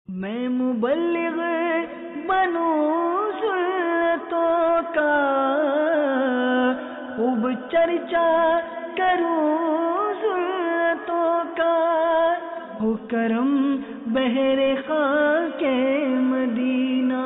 میں مبلغ بنوں سلطوں کا، خوب چرچا کروں سلطوں کا، ہو کرم بہر خاک مدینہ۔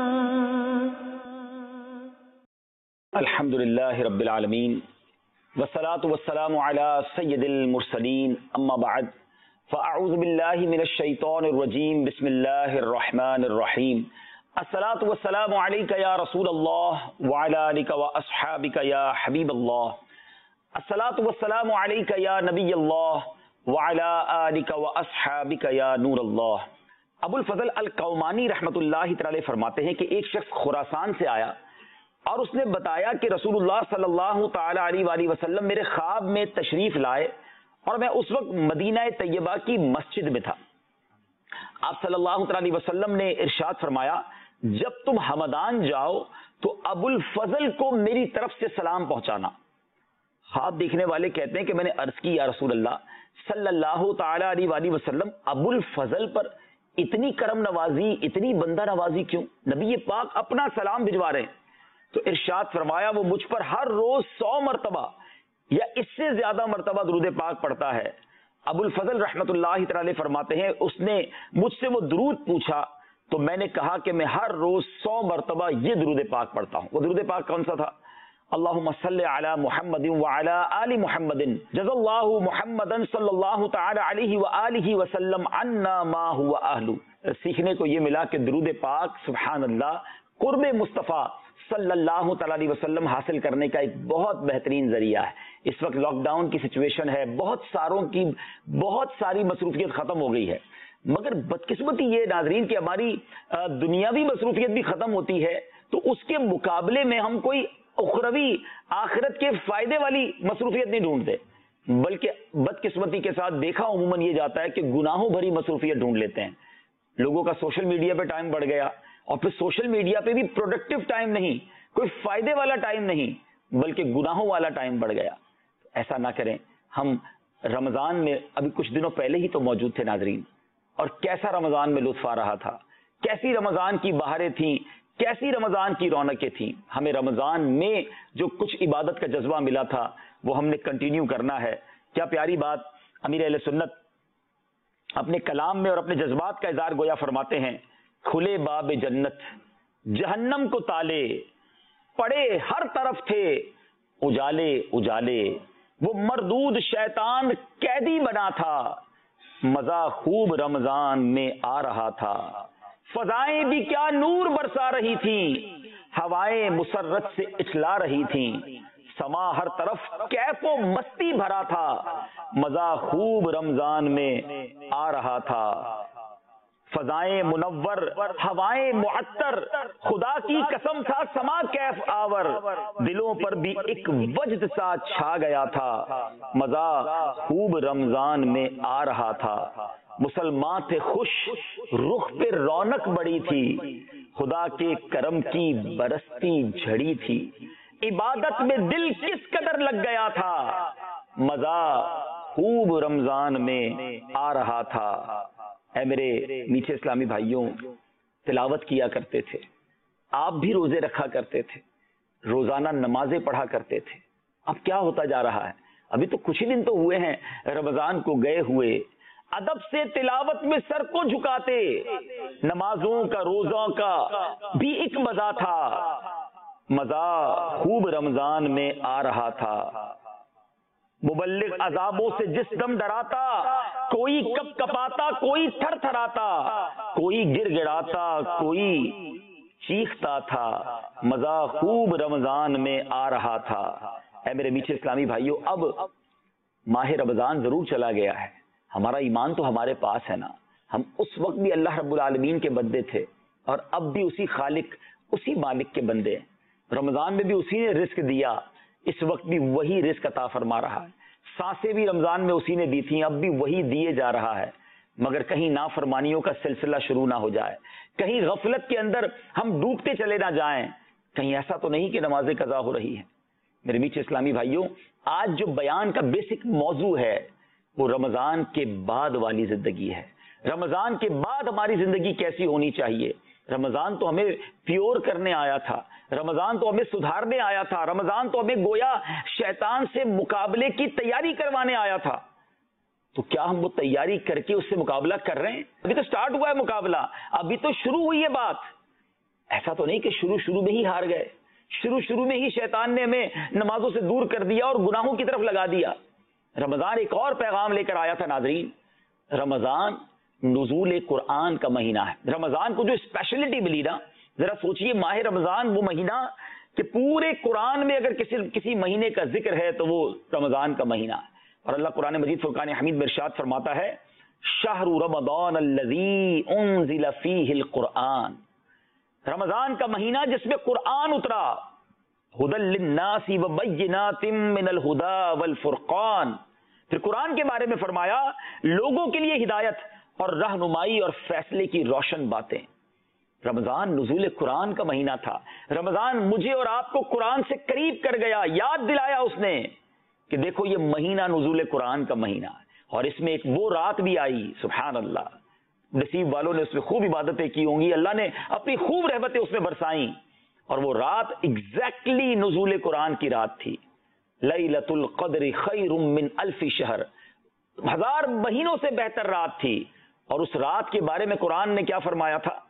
الحمدللہ رب العالمین والصلاة والسلام علی سید المرسلین، اما بعد فاعوذ باللہ من الشیطان الرجیم، بسم اللہ الرحمن الرحیم۔ الصلاة والسلام علیک یا رسول اللہ وعلی آلک واصحابک یا حبیب اللہ۔ الصلاة والسلام علیک یا نبی اللہ وعلی آلک واصحابک یا نور اللہ۔ ابو الفضل القومانی رحمۃ اللہ تعالی فرماتے ہیں کہ ایک شخص خراسان سے آیا اور اس نے بتایا کہ رسول اللہ صلی اللہ تعالی علیہ وآلہ وسلم میرے خواب میں تشریف لائے اور میں اس وقت مدینہ طیبہ کی مسجد میں تھا۔ آپ صلی اللہ تعالی علیہ وسلم نے ارشاد فرمایا، جب تم ہمدان جاؤ تو ابو الفضل کو میری طرف سے سلام پہنچانا۔ خواب دیکھنے والے کہتے ہیں کہ میں نے عرض کی، یا رسول اللہ صلی اللہ تعالی علیہ وآلہ وسلم ابو الفضل پر اتنی کرم نوازی، اتنی بندہ نوازی کیوں؟ نبی پاک اپنا سلام بھجوا رہے ہیں۔ تو ارشاد فرمایا، وہ مجھ پر ہر روز 100 مرتبہ یا اس سے زیادہ مرتبہ درود پاک پڑھتا ہے۔ ابو الفضل رحمت اللہ تعالی فرماتے ہیں، اس نے مجھ سے وہ درود پوچھا تو میں نے کہا کہ میں ہر روز 100 مرتبہ یہ درود پاک پڑھتا ہوں۔ وہ درود پاک کون سا تھا؟ اللہم صلی علی محمد وعلی آل محمد جزا اللہ محمدا صلی اللہ تعالی علیہ وآلہ وسلم عنا ما هو اہلو۔ سیکھنے کو یہ ملا کہ درود پاک سبحان اللہ قرب مصطفیٰ صلی اللہ تعالی علیہ وسلم حاصل کرنے کا ایک بہت بہترین ذریعہ ہے۔ اس وقت لاک ڈاؤن کی سچویشن ہے، بہت ساری مصروفیت ختم ہو گئی ہے، مگر بدقسمتی یہ ناظرین کہ ہماری دنیاوی مصروفیت بھی ختم ہوتی ہے تو اس کے مقابلے میں ہم کوئی اخروی آخرت کے فائدے والی مصروفیت نہیں ڈھونڈتے، بلکہ بدقسمتی کے ساتھ دیکھا عموماً یہ جاتا ہے کہ گناہوں بھری مصروفیت ڈھونڈ لیتے ہیں۔ لوگوں کا سوشل میڈیا پہ ٹائم بڑھ گیا، اور پھر سوشل میڈیا پہ بھی پروڈکٹیو ٹائم نہیں، کوئی فائدے والا ٹائم نہیں، بلکہ گناہوں والا ٹائم بڑھ گیا۔ ایسا نہ کریں۔ ہم رمضان میں ابھی کچھ دنوں پہلے ہی تو موجود تھے ناظرین، اور کیسا رمضان میں لطف آ رہا تھا، کیسی رمضان کی بہاریں تھیں، کیسی رمضان کی رونقیں تھیں۔ ہمیں رمضان میں جو کچھ عبادت کا جذبہ ملا تھا وہ ہم نے کنٹینیو کرنا ہے۔ کیا پیاری بات امیر اہل سنت اپنے کلام میں اور اپنے جذبات کا اظہار گویا فرماتے ہیں، کھلے باب جنت جہنم کو تالے، پڑے ہر طرف تھے اجالے اجالے، وہ مردود شیطان قیدی بنا تھا، مزہ خوب رمضان میں آ رہا تھا، فضائیں بھی کیا نور برسا رہی تھیں، ہوائیں مسرت سے اچھلا رہی تھیں، سما ہر طرف کیف و مستی بھرا تھا، مزہ خوب رمضان میں آ رہا تھا، فضائیں منور ہوائیں معطر، خدا کی قسم تھا سما کیف آور، دلوں پر بھی ایک وجد سا چھا گیا تھا، مزہ خوب رمضان میں آ رہا تھا، مسلمان تھے خوش رخ پہ رونق بڑی تھی، خدا کے کرم کی برستی جھڑی تھی، عبادت میں دل کس قدر لگ گیا تھا، مزہ خوب رمضان میں آ رہا تھا۔ اے میرے میٹھے اسلامی بھائیوں، تلاوت کیا کرتے تھے، آپ بھی روزے رکھا کرتے تھے، روزانہ نمازیں پڑھا کرتے تھے، اب کیا ہوتا جا رہا ہے؟ ابھی تو کچھ ہی دن تو ہوئے ہیں رمضان کو گئے ہوئے، ادب سے تلاوت میں سر کو جھکاتے، نمازوں کا روزوں کا بھی ایک مزہ تھا، مزہ خوب رمضان میں آ رہا تھا، مبلغ عذابوں سے جس دم ڈراتا، کوئی کپ کپاتا، کوئی تھر تھراتا، کوئی گر گڑاتا، کوئی چیختا تھا، مزہ خوب رمضان میں آ رہا تھا۔ اے میرے میٹھے اسلامی بھائیوں، اب ماہ رمضان ضرور چلا گیا ہے، ہمارا ایمان تو ہمارے پاس ہے نا، ہم اس وقت بھی اللہ رب العالمین کے بندے تھے اور اب بھی اسی خالق اسی مالک کے بندے ہیں۔ رمضان میں بھی اسی نے رزق دیا، اس وقت بھی وہی رزق عطا فرما رہا ہے، سانسیں بھی رمضان میں اسی نے دی تھیں، اب بھی وہی دیے جا رہا ہے، مگر کہیں نافرمانیوں کا سلسلہ شروع نہ ہو جائے، کہیں غفلت کے اندر ہم ڈوبتے چلے نہ جائیں، کہیں ایسا تو نہیں کہ نمازیں قضا ہو رہی ہیں۔ میرے میٹھے اسلامی بھائیوں، آج جو بیان کا بیسک موضوع ہے وہ رمضان کے بعد والی زندگی ہے، رمضان کے بعد ہماری زندگی کیسی ہونی چاہیے. رمضان تو ہمیں پیور کرنے آیا تھا، رمضان تو ہمیں سدھارنے آیا تھا، رمضان تو ہمیں گویا شیطان سے مقابلے کی تیاری کروانے آیا تھا. تو کیا ہم وہ تیاری کر کے اس سے مقابلہ کر رہے ہیں؟ ابھی تو سٹارٹ ہوا ہے مقابلہ، ابھی تو شروع ہوئی ہے بات. ایسا تو نہیں کہ شروع میں ہی ہار گئے، شروع میں ہی شیطان نے ہمیں نمازوں سے دور کر دیا اور گناہوں کی طرف لگا دیا. رمضان ایک اور پیغام لے کر آیا تھا ناظرین. رمضان نزول قرآن کا مہینہ ہے. رمضان کو جو اسپیشلٹی ملی نا، ذرا سوچئے، ماہ رمضان وہ مہینہ کہ پورے قرآن میں اگر کسی مہینے کا ذکر ہے تو وہ رمضان کا مہینہ ہے. اور اللہ قرآن مجید فرقان حمید میں ارشاد فرماتا ہے، شہر رمضان الذی انزل فیہ القرآن، رمضان کا مہینہ جس میں قرآن اترا، ہدی للناس وبینات من الہدی والفرقان. پھر قرآن کے بارے میں فرمایا لوگوں کے لیے ہدایت اور رہنمائی اور فیصلے کی روشن باتیں. رمضان نزول قرآن کا مہینہ تھا. رمضان مجھے اور آپ کو قرآن سے قریب کر گیا، یاد دلایا اس نے کہ دیکھو یہ مہینہ نزول قرآن کا مہینہ ہے. اور اس میں ایک وہ رات بھی آئی، سبحان اللہ، نصیب والوں نے اس میں خوب عبادتیں کی ہوں گی، اللہ نے اپنی خوب رحمتیں اس میں برسائیں. اور وہ رات ایگزیکٹلی نزول قرآن کی رات تھی. لیلۃ القدر خیر من الف شہر، 1000 مہینوں سے بہتر رات تھی. اور اس رات کے بارے میں قرآن نے کیا فرمایا تھا؟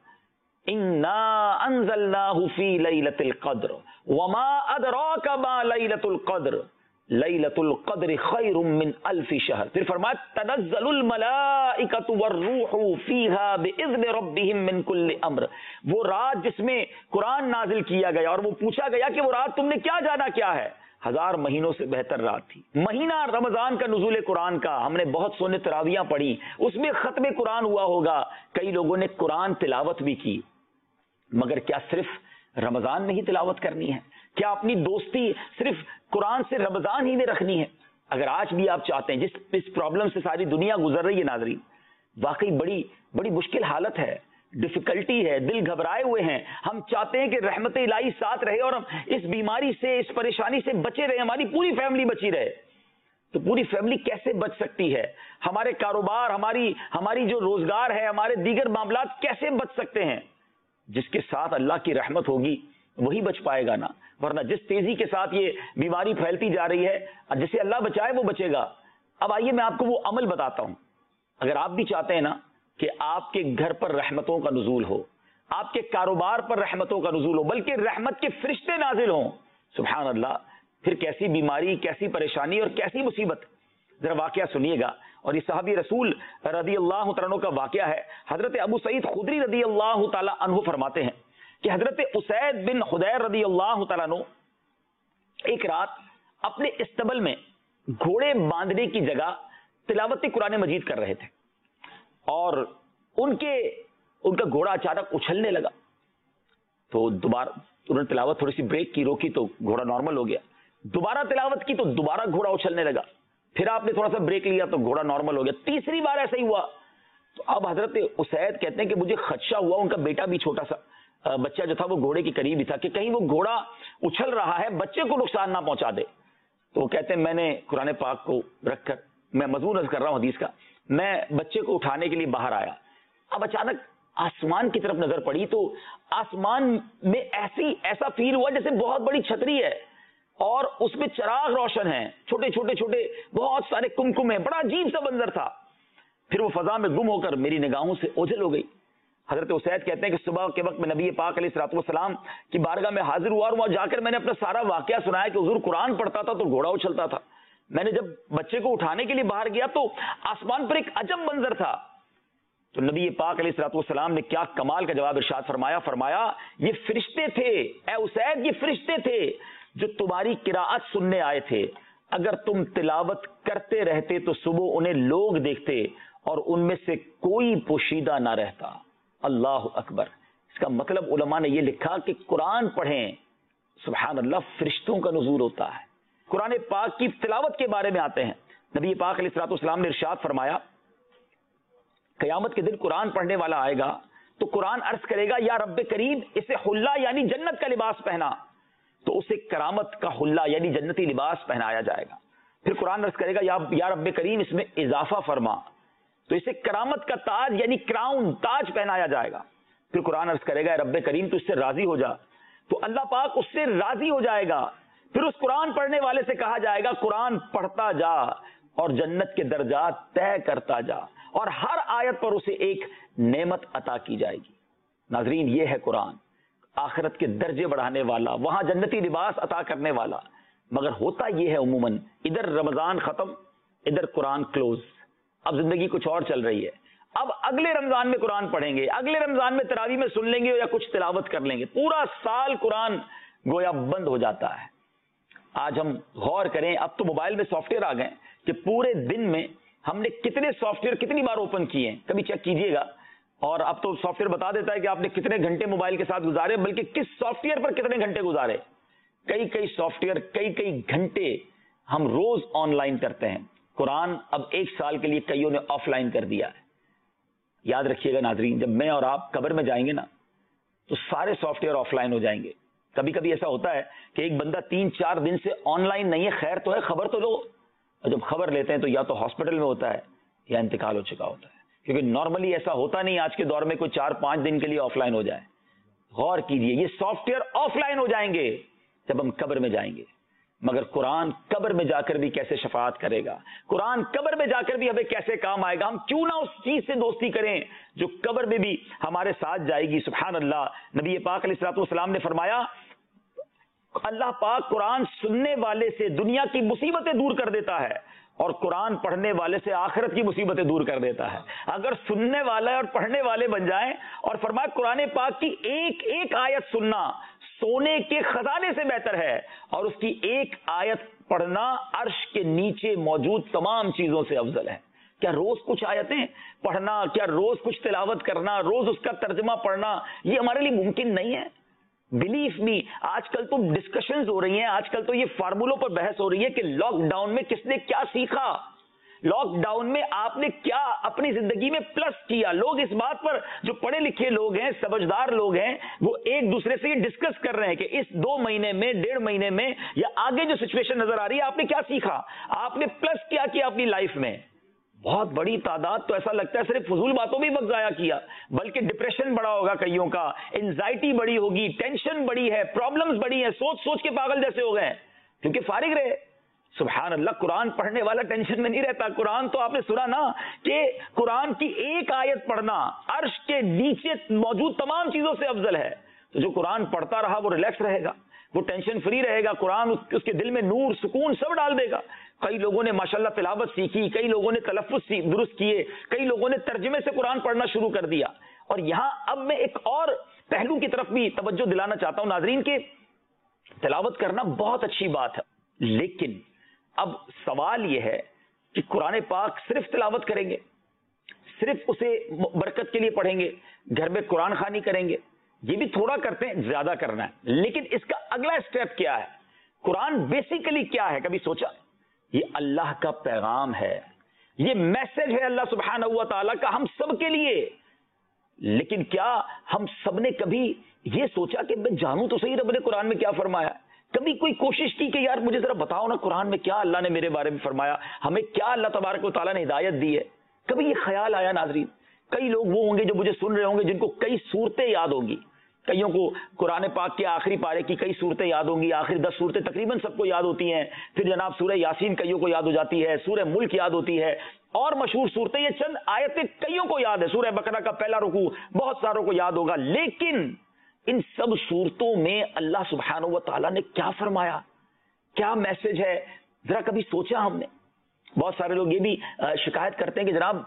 انا انزلناہ فی لیلۃ القدر وما ادراک ما لیلۃ القدر لیلۃ القدر خیر من الف شہر. پھر فرمایا تنزل الملائکۃ والروح فیہا باذن ربہم من کل امر، وہ رات جس میں قرآن نازل کیا گیا اور وہ پوچھا گیا کہ وہ رات تم نے کیا جانا کیا ہے، 1000 مہینوں سے بہتر رات تھی. مہینہ رمضان کا نزول قرآن کا. ہم نے بہت سونے تراویاں پڑھی، اس میں ختم قرآن ہوا ہوگا، کئی لوگوں نے قرآن تلاوت بھی کی. مگر کیا صرف رمضان میں ہی تلاوت کرنی ہے؟ کیا اپنی دوستی صرف قرآن سے رمضان ہی میں رکھنی ہے؟ اگر آج بھی آپ چاہتے ہیں، جس پرابلم سے ساری دنیا گزر رہی ہے ناظرین، واقعی بڑی مشکل حالت ہے، ڈیفیکلٹی ہے، دل گھبرائے ہوئے ہیں. ہم چاہتے ہیں کہ رحمت الہی ساتھ رہے اور ہم اس بیماری سے، اس پریشانی سے بچے رہے، ہماری پوری فیملی بچی رہے. تو پوری فیملی کیسے بچ سکتی ہے؟ ہمارے کاروبار، ہماری جو روزگار ہے، ہمارے دیگر معاملات کیسے بچ سکتے ہیں؟ جس کے ساتھ اللہ کی رحمت ہوگی وہی بچ پائے گا نا. ورنہ جس تیزی کے ساتھ یہ بیماری پھیلتی جا رہی ہے، جسے اللہ بچائے وہ بچے گا. اب آئیے میں آپ کو وہ عمل بتاتا ہوں. اگر آپ بھی چاہتے ہیں نا کہ آپ کے گھر پر رحمتوں کا نزول ہو، آپ کے کاروبار پر رحمتوں کا نزول ہو، بلکہ رحمت کے فرشتے نازل ہوں، سبحان اللہ، پھر کیسی بیماری، کیسی پریشانی اور کیسی مصیبت. ذرا واقعہ سنیے گا. اور یہ صحابی رسول رضی اللہ تعالیٰ عنہ کا واقعہ ہے. حضرت ابو سعید خدری رضی اللہ تعالیٰ عنہ فرماتے ہیں کہ حضرت اسید بن حضیر رضی اللہ تعالیٰ عنہ ایک رات اپنے استبل میں گھوڑے باندھنے کی جگہ تلاوت قرآن مجید کر رہے تھے، اور ان کا گھوڑا اچانک اچھلنے لگا. تو دوبارہ انہوں نے تلاوت تھوڑی سی بریک کی، روکی تو گھوڑا نارمل ہو گیا. دوبارہ تلاوت کی تو دوبارہ گھوڑا اچھلنے لگا. پھر آپ نے تھوڑا سا بریک لیا تو گھوڑا نارمل ہو گیا. تیسری بار ایسا ہی ہوا. تو اب حضرت اسید کہتے ہیں کہ مجھے خدشہ ہوا، ان کا بیٹا بھی چھوٹا سا بچہ جو تھا وہ گھوڑے کے قریب ہی تھا، کہ کہیں وہ گھوڑا اچھل رہا ہے بچے کو نقصان نہ پہنچا دے. تو وہ کہتے ہیں میں نے قرآن پاک کو رکھ کر، میں مضمون عرض کر رہا ہوں حدیث کا، میں بچے کو اٹھانے کے لیے باہر آیا. اب اچانک آسمان کی طرف نظر پڑی تو آسمان میں ایسا فیل ہوا جیسے بہت بڑی چھتری ہے اور اس میں چراغ روشن ہیں، چھوٹے بہت سارے کمکم ہیں. بڑا عجیب سا منظر تھا. پھر وہ فضا میں گم ہو کر میری نگاہوں سے اوجھل ہو گئی. حضرت اسید کہتے ہیں کہ صبح کے وقت میں نبی پاک علیہ الصلوۃ والسلام کی بارگاہ میں حاضر ہوا اور وہاں جا کر میں نے اپنا سارا واقعہ سنایا کہ حضور قرآن پڑھتا تھا تو گھوڑا اچھلتا تھا. میں نے جب بچے کو اٹھانے کے لیے باہر گیا تو آسمان پر ایک عجب منظر تھا. تو نبی پاک علیہ الصلوۃ والسلام نے کیا کمال کا جواب ارشاد فرمایا یہ فرشتے تھے اے اسید، یہ فرشتے تھے جو تمہاری قراءت سننے آئے تھے. اگر تم تلاوت کرتے رہتے تو صبح انہیں لوگ دیکھتے اور ان میں سے کوئی پوشیدہ نہ رہتا. اللہ اکبر. اس کا مطلب علماء نے یہ لکھا کہ قرآن پڑھیں، سبحان اللہ، فرشتوں کا نزول ہوتا ہے. قرآن پاک کی تلاوت کے بارے میں آتے ہیں. نبی پاک علیہ الصلوۃ والسلام نے ارشاد فرمایا قیامت کے دن قرآن پڑھنے والا آئے گا تو قرآن عرض کرے گا یا رب کریم اسے حلہ یعنی جنت کا لباس پہنا، تو اسے کرامت کا حلہ یعنی جنتی لباس پہنایا جائے گا. پھر قرآن عرض کرے گا یا رب کریم اس میں اضافہ فرما، تو اسے کرامت کا تاج یعنی کراؤن، تاج پہنایا جائے گا. پھر قرآن عرض کرے گا رب کریم تو اس سے راضی ہو جا، تو اللہ پاک اس سے راضی ہو جائے گا. پھر اس قرآن پڑھنے والے سے کہا جائے گا قرآن پڑھتا جا اور جنت کے درجات طے کرتا جا، اور ہر آیت پر اسے ایک نعمت عطا کی جائے گی. ناظرین یہ ہے قرآن، آخرت کے درجے بڑھانے والا، وہاں جنتی لباس عطا کرنے والا. مگر ہوتا یہ ہے عموماً ادھر رمضان ختم ادھر قرآن کلوز، اب زندگی کچھ اور چل رہی ہے. اب اگلے رمضان میں قرآن پڑھیں گے، اگلے رمضان میں تراویح میں سن لیں گے یا کچھ تلاوت کر لیں گے، پورا سال قرآن گویا بند ہو جاتا ہے. آج ہم غور کریں، اب تو موبائل میں سافٹ ویئر آ گئے کہ پورے دن میں ہم نے کتنے سافٹ ویئر کتنی بار اوپن کیے ہیں، کبھی چیک کیجئے گا. اور اب تو سافٹ ویئر بتا دیتا ہے کہ آپ نے کتنے گھنٹے موبائل کے ساتھ گزارے، بلکہ کس سافٹ ویئر پر کتنے گھنٹے گزارے. کئی سافٹ ویئر کئی گھنٹے ہم روز آن لائن کرتے ہیں. قرآن اب 1 سال کے لیے کئیوں نے آف لائن کر دیا ہے. یاد رکھیے گا ناظرین، جب میں اور آپ قبر میں جائیں گے نا تو سارے سافٹ ویئر آف لائن ہو جائیں گے. کبھی کبھی ایسا ہوتا ہے کہ ایک بندہ 3-4 دن سے آن لائن نہیں ہے، خیر تو ہے خبر تو لو. اور جب خبر لیتے ہیں تو یا تو ہاسپٹل میں ہوتا ہے یا انتقال ہو چکا ہوتا ہے، کیونکہ نارملی ایسا ہوتا نہیں آج کے دور میں کوئی 4-5 دن کے لیے آف لائن ہو جائے. غور کیجئے، یہ سافٹ ویئر آف لائن ہو جائیں گے جب ہم قبر میں جائیں گے. مگر قرآن قبر میں جا کر بھی کیسے شفاعت کرے گا، قرآن قبر میں جا کر بھی ہمیں کیسے کام آئے گا. ہم کیوں نہ اس چیز سے دوستی کریں جو قبر میں بھی ہمارے ساتھ جائے گی. سبحان اللہ. نبی پاک علیہ الصلوۃ والسلام نے فرمایا اللہ پاک قرآن سننے والے سے دنیا کی مصیبتیں دور کر دیتا ہے اور قرآن پڑھنے والے سے آخرت کی مصیبتیں دور کر دیتا ہے. اگر سننے والے اور پڑھنے والے بن جائیں، اور فرمایا قرآن پاک کی ایک ایک آیت سننا سونے کے خزانے سے بہتر ہے، اور اس کی ایک آیت پڑھنا عرش کے نیچے موجود تمام چیزوں سے افضل ہے. کیا روز کچھ آیتیں پڑھنا، کیا روز کچھ تلاوت کرنا، روز اس کا ترجمہ پڑھنا یہ ہمارے لیے ممکن نہیں ہے؟ بلیف می، آج کل تو ڈسکشنز ہو رہی ہیں، آج کل تو یہ فارمولوں پر بحث ہو رہی ہے کہ لاک ڈاؤن میں کس نے کیا سیکھا، لاک ڈاؤن میں آپ نے کیا اپنی زندگی میں پلس کیا. لوگ اس بات پر، جو پڑھے لکھے لوگ ہیں، سمجھدار لوگ ہیں، وہ ایک دوسرے سے یہ ڈسکس کر رہے ہیں کہ اس 2 مہینے میں، 1.5 مہینے میں یا آگے جو سچویشن نظر آ رہی ہے آپ نے کیا سیکھا، آپ نے پلس کیا کیا اپنی لائف میں. بہت بڑی تعداد تو ایسا لگتا ہے صرف فضول باتوں میں وقت ضائع کیا، بلکہ ڈپریشن بڑا ہوگا کئیوں کا، انزائٹی بڑی ہوگی، ٹینشن بڑی ہے، پرابلمز بڑی ہیں، سوچ سوچ کے پاگل جیسے ہو گئے کیونکہ فارغ رہے. سبحان اللہ. قرآن پڑھنے والا ٹینشن میں نہیں رہتا. قرآن تو آپ نے سنا نا کہ قرآن کی ایک آیت پڑھنا عرش کے نیچے موجود تمام چیزوں سے افضل ہے. تو جو قرآن پڑھتا رہا وہ ریلیکس رہے گا، وہ ٹینشن فری رہے گا. قرآن اس کے دل میں نور، سکون سب ڈال دے گا. کئی لوگوں نے ماشاءاللہ تلاوت سیکھی، کئی لوگوں نے تلفظ درست کیے، کئی لوگوں نے ترجمے سے قرآن پڑھنا شروع کر دیا. اور یہاں اب میں ایک اور پہلو کی طرف بھی توجہ دلانا چاہتا ہوں ناظرین کہ تلاوت کرنا بہت اچھی بات ہے، لیکن اب سوال یہ ہے کہ قرآن پاک صرف تلاوت کریں گے، صرف اسے برکت کے لیے پڑھیں گے، گھر میں قرآن خوانی کریں گے، یہ بھی تھوڑا کرتے ہیں، زیادہ کرنا ہے. لیکن اس کا اگلا اسٹیپ کیا ہے؟ قرآن بیسیکلی کیا ہے؟ کبھی سوچا؟ یہ اللہ کا پیغام ہے، یہ میسج ہے اللہ سبحانہ و تعالیٰ کا ہم سب کے لیے. لیکن کیا ہم سب نے کبھی یہ سوچا کہ میں جانوں تو صحیح رب نے قرآن میں کیا فرمایا؟ کبھی کوئی کوشش کی کہ یار مجھے ذرا بتاؤ نا قرآن میں کیا اللہ نے میرے بارے میں فرمایا، ہمیں کیا اللہ تبارک و تعالیٰ نے ہدایت دی ہے؟ کبھی یہ خیال آیا ناظرین؟ کئی لوگ وہ ہوں گے جو مجھے سن رہے ہوں گے جن کو کئی صورتیں یاد ہوگی. کئیوں کو قرآن پاک کے آخری پارے کی کئی صورتیں یاد ہوں گی، آخری 10 صورتیں تقریباً سب کو یاد ہوتی ہیں. پھر جناب سورہ یاسین کئیوں کو یاد ہو جاتی ہے، سورہ ملک یاد ہوتی ہے، اور مشہور صورتیں یہ چند آیتیں کئیوں کو یاد ہے. سورہ بقرہ کا پہلا رکوع بہت ساروں کو یاد ہوگا. لیکن ان سب صورتوں میں اللہ سبحانہ و تعالیٰ نے کیا فرمایا، کیا میسج ہے؟ ذرا کبھی سوچا ہم نے؟ بہت سارے لوگ یہ بھی شکایت کرتے ہیں کہ جناب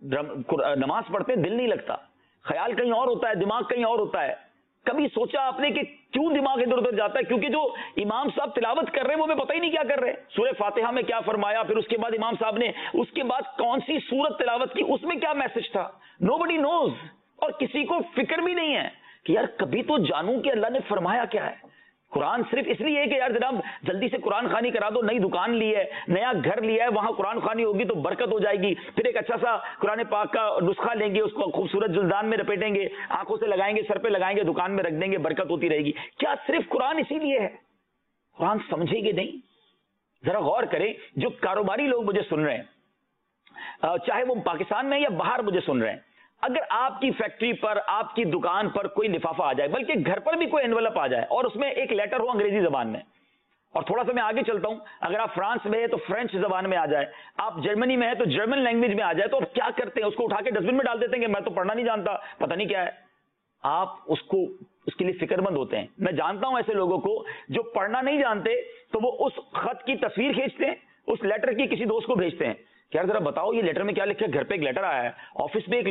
نماز پڑھتے ہیں دل نہیں لگتا، خیال کہیں اور ہوتا ہے، دماغ کہیں اور ہوتا ہے. کبھی سوچا آپ نے کہ کیوں دماغ ادھر ادھر جاتا ہے؟ کیونکہ جو امام صاحب تلاوت کر رہے ہیں وہ ہمیں پتہ ہی نہیں کیا کر رہے. سورہ فاتحہ میں کیا فرمایا، پھر اس کے بعد امام صاحب نے اس کے بعد کون سی سورت تلاوت کی، اس میں کیا میسج تھا، نوبڈی نوز. اور کسی کو فکر بھی نہیں ہے کہ یار کبھی تو جانوں کہ اللہ نے فرمایا کیا ہے. قرآن صرف اس لیے ہے کہ یار جناب جلدی سے قرآن خوانی کرا دو، نئی دکان لی ہے، نیا گھر لیا ہے، وہاں قرآن خوانی ہوگی تو برکت ہو جائے گی. پھر ایک اچھا سا قرآن پاک کا نسخہ لیں گے، اس کو خوبصورت جلدان میں لپیٹیں گے، آنکھوں سے لگائیں گے، سر پہ لگائیں گے، دکان میں رکھ دیں گے، برکت ہوتی رہے گی. کیا صرف قرآن اسی لیے ہے؟ قرآن سمجھیں گے نہیں. ذرا غور کریں، جو کاروباری لوگ مجھے سن رہے ہیں، چاہے وہ پاکستان میں یا باہر مجھے سن رہے ہیں، اگر آپ کی فیکٹری پر، آپ کی دکان پر کوئی لفافہ آ جائے، بلکہ گھر پر بھی کوئی انویلپ آ جائے اور اس میں ایک لیٹر ہو انگریزی زبان میں، اور تھوڑا سا میں آگے چلتا ہوں، اگر آپ فرانس میں ہے تو فرینچ زبان میں آ جائے، آپ جرمنی میں ہے تو جرمن لینگویج میں آ جائے، تو کیا کرتے ہیں؟ اس کو اٹھا کے ڈسٹ بن میں ڈال دیتے ہیں کہ میں تو پڑھنا نہیں جانتا، پتہ نہیں کیا ہے۔ آپ اس کے لیے فکر مند ہوتے ہیں۔ میں جانتا ہوں ایسے لوگوں کو جو پڑھنا نہیں جانتے تو وہ اس خط کی تصویر کھینچتے ہیں، اس لیٹر کی کسی دوست کو بھیجتے ہیں کہ یار ذرا بتاؤ یہ لیٹر میں کیا لکھا ہے، گھر پہ ایک لیٹر آیا ہے، آفس میں ایک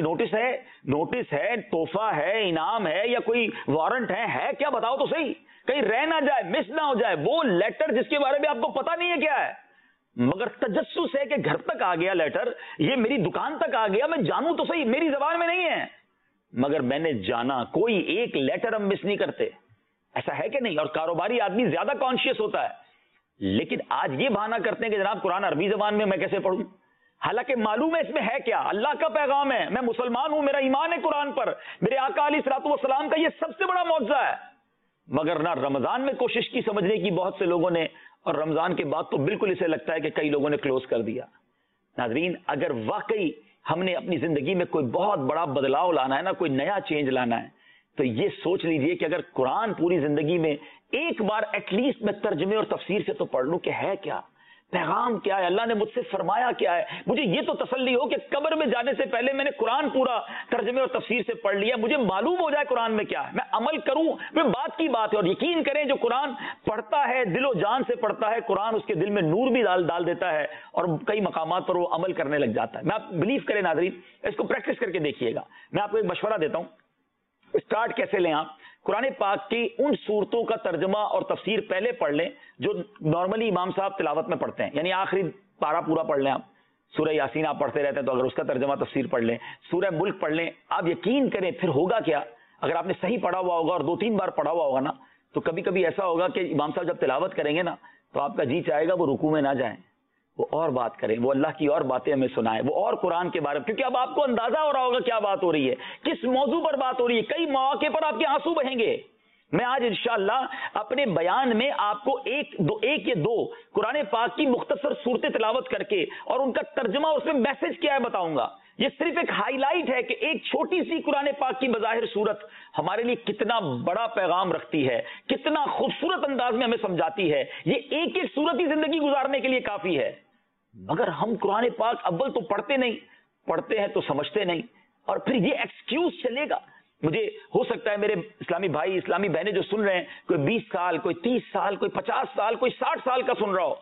نوٹس ہے، تحفہ ہے، انعام ہے یا کوئی وارنٹ ہے کیا بتاؤ تو صحیح، کہیں رہ نہ جائے، مس نہ ہو جائے وہ لیٹر جس کے بارے میں آپ کو پتا نہیں ہے کیا ہے، مگر تجسس ہے کہ گھر تک آ گیا لیٹر، یہ میری دکان تک آ گیا، میں جانوں تو صحیح، میری زبان میں نہیں ہے مگر میں نے جانا۔ کوئی ایک لیٹر ہم مس نہیں کرتے، ایسا ہے کہ نہیں؟ اور کاروباری آدمی زیادہ کانشیس ہوتا ہے، لیکن آج یہ بہانہ کرتے ہیں کہ جناب قرآن عربی زبان میں کیسے پڑھوں، حالانکہ معلوم ہے اس میں ہے کیا، اللہ کا پیغام ہے، میں مسلمان ہوں، میرا ایمان ہے قرآن پر، میرے آقا علیہ الصلوۃ والسلام کا یہ سب سے بڑا معجزہ ہے، مگر نہ رمضان میں کوشش کی سمجھنے کی بہت سے لوگوں نے، اور رمضان کے بعد تو بالکل اسے لگتا ہے کہ کئی لوگوں نے کلوز کر دیا۔ ناظرین، اگر واقعی ہم نے اپنی زندگی میں کوئی بہت بڑا بدلاؤ لانا ہے نا، کوئی نیا چینج لانا ہے، تو یہ سوچ لیجئے کہ اگر قرآن پوری زندگی میں ایک بار ایٹ لیسٹ میں ترجمے اور تفسیر سے تو پڑھ لوں کہ ہے کیا، پیغام کیا ہے، اللہ نے مجھ سے فرمایا کیا ہے، مجھے یہ تو تسلی ہو کہ قبر میں جانے سے پہلے میں نے قرآن پورا ترجمے اور تفسیر سے پڑھ لیا، مجھے معلوم ہو جائے قرآن میں کیا ہے، میں عمل کروں، میں بات کی بات ہے۔ اور یقین کریں جو قرآن پڑھتا ہے، دل و جان سے پڑھتا ہے، قرآن اس کے دل میں نور بھی ڈال دیتا ہے اور کئی مقامات پر وہ عمل کرنے لگ جاتا ہے۔ میں آپ بلیو کریں ناظرین، اس کو پریکٹس کر کے دیکھیے گا۔ میں آپ کو ایک مشورہ دیتا ہوں، اسٹارٹ کیسے لیں آپ؟ قرآن پاک کی ان صورتوں کا ترجمہ اور تفسیر پہلے پڑھ لیں جو نارملی امام صاحب تلاوت میں پڑھتے ہیں، یعنی آخری پارہ پورا پڑھ لیں آپ، سورہ یاسین آپ پڑھتے رہتے ہیں تو اگر اس کا ترجمہ تفسیر پڑھ لیں، سورہ ملک پڑھ لیں۔ آپ یقین کریں پھر ہوگا کیا، اگر آپ نے صحیح پڑھا ہوا ہوگا اور 2-3 بار پڑھا ہوا ہوگا نا، تو کبھی کبھی ایسا ہوگا کہ امام صاحب جب تلاوت کریں گے نا تو آپ کا جی چاہے گا وہ رکوع میں نہ جائیں، وہ اور بات کریں، وہ اللہ کی اور باتیں ہمیں سنائیں، وہ اور قرآن کے بارے میں، کیونکہ اب آپ کو اندازہ ہو رہا ہوگا کیا بات ہو رہی ہے، کس موضوع پر بات ہو رہی ہے، کئی مواقع پر آپ کے آنسو بہیں گے۔ میں آج انشاءاللہ اپنے بیان میں آپ کو ایک یا دو قرآن پاک کی مختصر صورتیں تلاوت کر کے اور ان کا ترجمہ، اس میں میسج کیا ہے بتاؤں گا۔ یہ صرف ایک ہائی لائٹ ہے کہ ایک چھوٹی سی قرآن پاک کی بظاہر صورت ہمارے لیے کتنا بڑا پیغام رکھتی ہے، کتنا خوبصورت انداز میں ہمیں سمجھاتی ہے۔ یہ ایک صورت ہی زندگی گزارنے کے لیے کافی ہے، مگر ہم قرآن پاک اول تو پڑھتے نہیں، پڑھتے ہیں تو سمجھتے نہیں، اور پھر یہ ایکسکیوز چلے گا۔ مجھے ہو سکتا ہے میرے اسلامی بھائی اسلامی بہنیں جو سن رہے ہیں، کوئی 20 سال، کوئی 30 سال، کوئی 50 سال، کوئی 60 سال کا سن رہا ہو،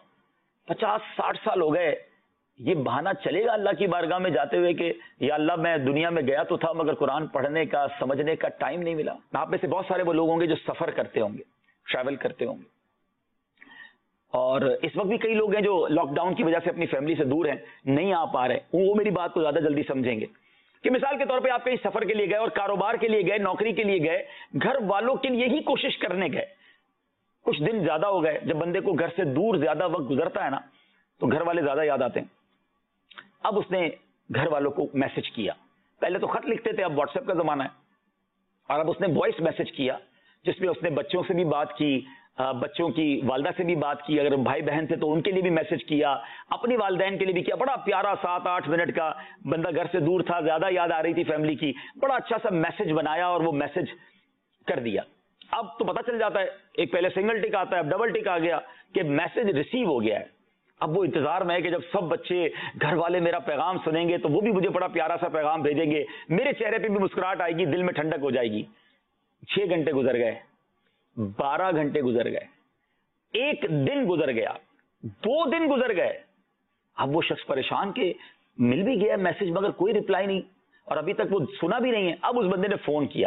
50-60 سال ہو گئے، یہ بہانہ چلے گا اللہ کی بارگاہ میں جاتے ہوئے کہ یا اللہ میں دنیا میں گیا تو تھا مگر قرآن پڑھنے کا سمجھنے کا ٹائم نہیں ملا۔ آپ میں سے بہت سارے وہ لوگ ہوں گے جو سفر کرتے ہوں گے، ٹریول کرتے ہوں گے، اور اس وقت بھی کئی لوگ ہیں جو لاک ڈاؤن کی وجہ سے اپنی فیملی سے دور ہیں، نہیں آ پا رہے، وہ میری بات کو زیادہ جلدی سمجھیں گے کہ مثال کے طور پہ آپ کہیں سفر کے لیے گئے اور کاروبار کے لیے گئے، نوکری کے لیے گئے، گھر والوں کے لیے ہی کوشش کرنے گئے، کچھ دن زیادہ ہو گئے، جب بندے کو گھر سے دور زیادہ وقت گزرتا ہے نا تو گھر والے زیادہ یاد آتے ہیں۔ اب اس نے گھر والوں کو میسج کیا، پہلے تو خط لکھتے تھے، اب واٹس ایپ کا زمانہ ہے، اور اب اس نے وائس میسج کیا جس میں اس نے بچوں سے بھی بات کی، بچوں کی والدہ سے بھی بات کی، اگر بھائی بہن تھے تو ان کے لیے بھی میسج کیا، اپنی والدین کے لیے بھی کیا، بڑا پیارا 7-8 منٹ کا، بندہ گھر سے دور تھا، زیادہ یاد آ رہی تھی فیملی کی، بڑا اچھا سا میسج بنایا اور وہ میسج کر دیا۔ اب تو پتہ چل جاتا ہے، ایک پہلے سنگل ٹک آتا ہے، اب ڈبل ٹک آ گیا کہ میسج ریسیو ہو گیا ہے۔ اب وہ انتظار میں ہے کہ جب سب بچے گھر والے میرا پیغام سنیں گے تو وہ بھی مجھے بڑا پیارا سا پیغام بھیجیں گے، میرے چہرے پہ بھی مسکراہٹ آئے گی، دل میں ٹھنڈک ہو جائے گی۔ 6 گھنٹے گزر گئے، 12 گھنٹے گزر گئے، 1 دن گزر گیا، 2 دن گزر گئے۔ اب وہ شخص پریشان کہ مل بھی گیا میسج مگر کوئی رپلائی نہیں، اور ابھی تک وہ سنا بھی نہیں ہے۔ اب اس بندے نے فون کیا